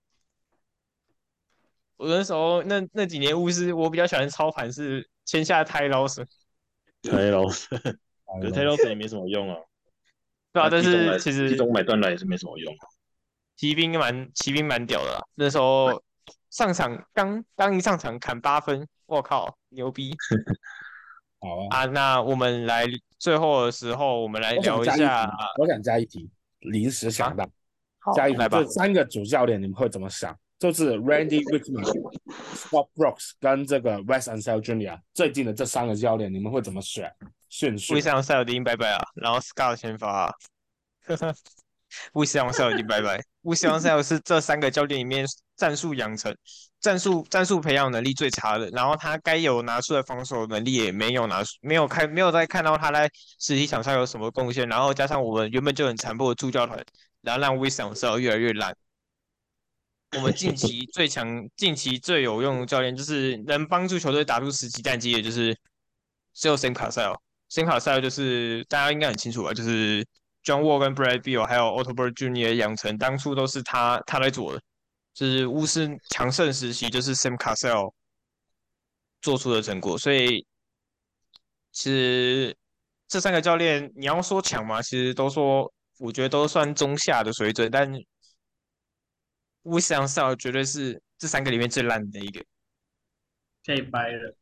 我那时候那几年巫师，我比较喜欢操盘是签下泰劳斯， 泰劳斯，可是泰劳斯也没什么用啊， 对啊，但是其季实中买断来也是没什么用啊。 骑兵蛮屌的啦，那时候上场刚一上场砍8分，我靠，牛逼好啊。 啊！那我们来最后的时候，我们来我想聊一下加一题，我想加一题，临时想啊， 到好， 加一题， 来吧， 这三个主教练你们会怎么想？就是 Randy Wickman、Scott Brooks 跟这个 Wes Unseld Jr. 最近的这三个教练，你们会怎么选顺序？ 为上塞尔丁拜拜啊，然后 Scott 先发啊，乌西昂塞尔已经拜拜。乌西昂塞尔是这三个教练里面战术养成、战术培养能力最差的，然后他该有拿出的防守能力也没有拿出，没有再看到他在实体场上有什么贡献，然后加上我们原本就很残破的助教团，然后让乌西昂塞尔越来越烂。我们近期最有用的教练，就是能帮助球队打出10级战绩的，就是只有 Sam 卡塞尔。Sam 卡塞尔就是大家应该很清楚吧，就是 John Wall 跟 Brad Beal 还有 Otto Porter Jr. 养成，当初都是他在做的，就是巫师强盛时期，就是 Sam 卡塞尔做出的成果。所以其实这三个教练，你要说强嘛，其实都说我觉得都算中下的水准，但乌斯扬少绝对是这三个里面最烂的一个， 可以掰了。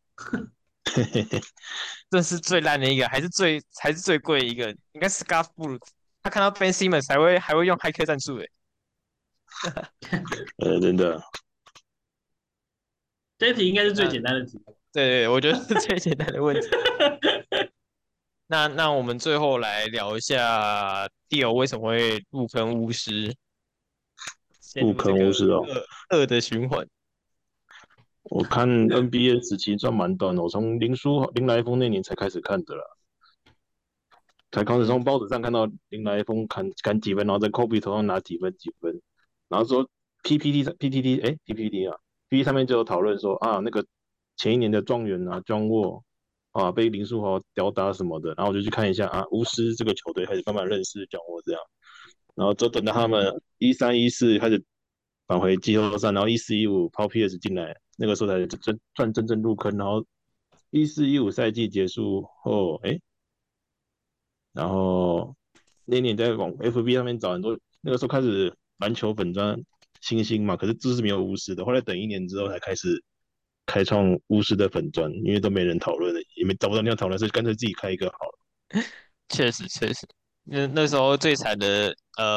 这是最烂的一个，还是最贵的一个，应该是 Scott Brooks，他看到 Ben Simmons 还会用骇客战术诶， 真的， 这一题应该是最那简单的题。 对对，我觉得是最简单的问题。那我们最后来聊一下 Dio 为什么会入坑巫师，陷不入这个坑巫师哦。 恶的循环。 我看 NBA 时期算蛮短的，我从林来疯那年才开始看的啦，才开始从报纸上看到林来疯砍几分，然后在 Kobe 头上拿几分，然后说 PPT 啊，PPT 上面就有讨论说啊，那个前一年的状元啊，John Wall 啊被林书豪吊打什么的，然后我就去看一下啊，巫师这个球队开始慢慢认识讲我这样，然后就等到他们13-14开始返回季后赛，然后14-15 Paul Pierce 进来，那个时候才算真正入坑，然后14-15赛季结束后，然后那年在往 FB 上面找很多，那个时候开始篮球粉专新兴嘛，可是就是没有巫师的，后来等1年之后才开始开创巫师的粉专，因为都没人讨论了，也没找不到人要讨论，所以干脆自己开一个好了。 确实确实，那时候最惨的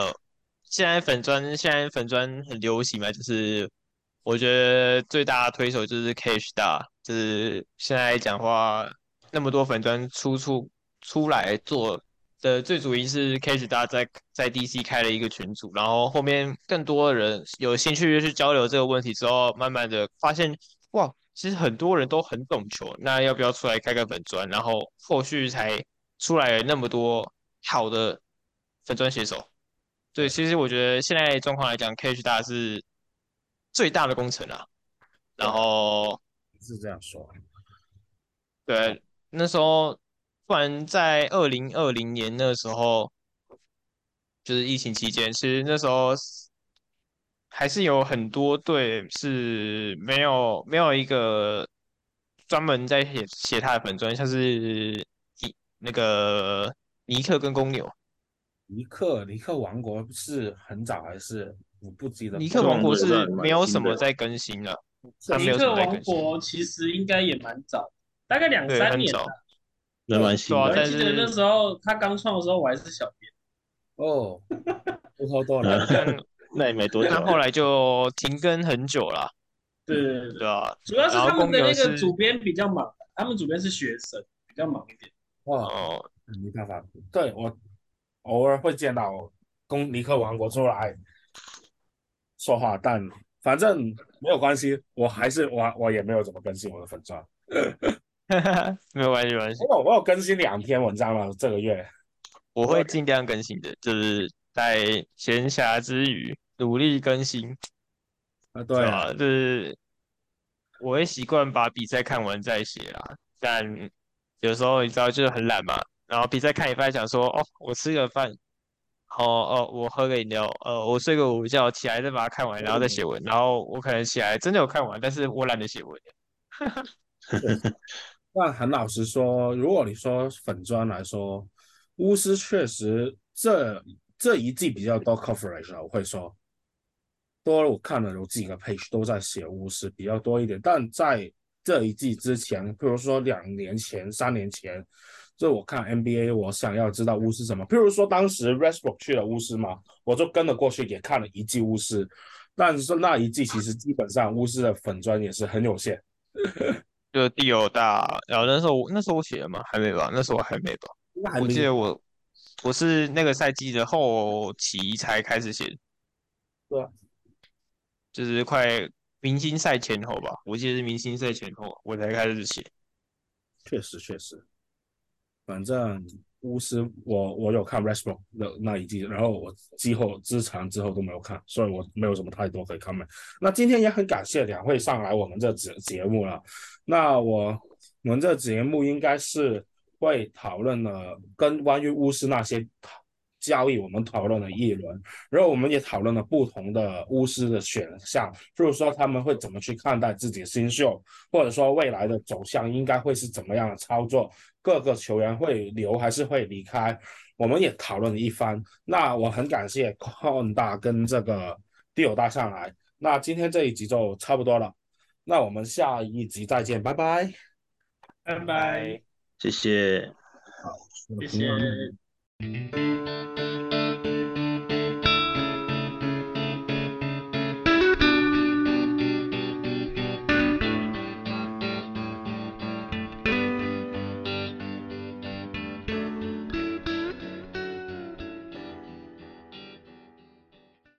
现在粉砖很流行嘛，就是我觉得最大的推手就是 Cash 大，就是现在讲话那么多粉砖出来做的最主因是 Cash 大在 DC 开了一个群组，然后后面更多的人有兴趣去交流这个问题之后，慢慢的发现哇，其实很多人都很懂球，那要不要出来开个粉砖？然后后续才出来了那么多好的粉砖写手。对，其实我觉得现在状况来讲，Cash 大是最大的工程啊。然对， 后是这样说。 对，那时候不然在2020年那时候，就是疫情期间，其实那时候还是有很多队是没有一个专门在写他的粉砖，像是那个尼克跟公牛。 尼克王国是很早还是我不记得尼克后面王国这个算是没有蛮新的， 什么在更新了，他没有什么尼克王在更新， 国其实应该也蛮早，大概两对， 三年了。 很早， 那蛮对啊， 新的。 我还记得那但是时候他刚创的时候，我还是小编。 哦，不偷多那了。 但那也没多久啊。 但后来就停更很久了， 对对对对， 对啊， 主要是然后公他们的那个牛是主编比较忙，他们主编是学生，比较忙一点。 哇， 哦， 没办法，对我偶尔会见到尼克王国出来说话，但反正没有关系，我也没有怎么更新我的粉钻， 没有关系，没关系， 我有更新2篇文章了，这个月。我有我会尽量更新的，就是在闲暇之余努力更新，对对啊， 吧？就是我会习惯把比赛看完再写啦，但有时候你知道就是很懒嘛，然后比赛看一半想说，哦，我吃个饭，我喝个饮料，我睡个午觉，起来再把它看完，然后再写文，然后我可能起来真的有看完，但是我懒得写文。 确实。但很老实说，如果你说粉砖来说，巫师确实这一季比较多 coverage 了，我会说多了。我看了有几个 page 都在写巫师比较多一点，但在这一季之前，譬如说2年前、3年前，就我看 NBA，我想要知道巫师什么。譬如说当时 Westbrook 去了巫师嘛，我就跟了过去，也看了一季巫师。但是那一季其实基本上巫师的粉砖也是很有限。 就第二大，然后那时候我写了吗？还没吧，那时候我还没吧。我那还没有。 记得我是那个赛季的后期才开始写的， 对啊， 就是快明星赛前后吧，我记得是明星赛前后我才开始写。 确实确实。反正巫师我有看 Westbrook 的那一季，然后我之前之后都没有看，所以我没有什么太多可以 comment。那今天也很感谢2位上来我们这节目了。那我们这节目应该是会讨论了跟关于巫师那些交易，我们讨论了一轮，然后我们也讨论了不同的巫师的选项，就是说他们会怎么去看待自己的新秀，或者说未来的走向应该会是怎么样的操作，各个球员会留还是会离开，我们也讨论了一番。那我很感谢控大跟这个迪友大上来，那今天这一集就差不多了，那我们下一集再见，拜拜。 拜拜， 拜。 谢谢。 好， 谢平安。 谢。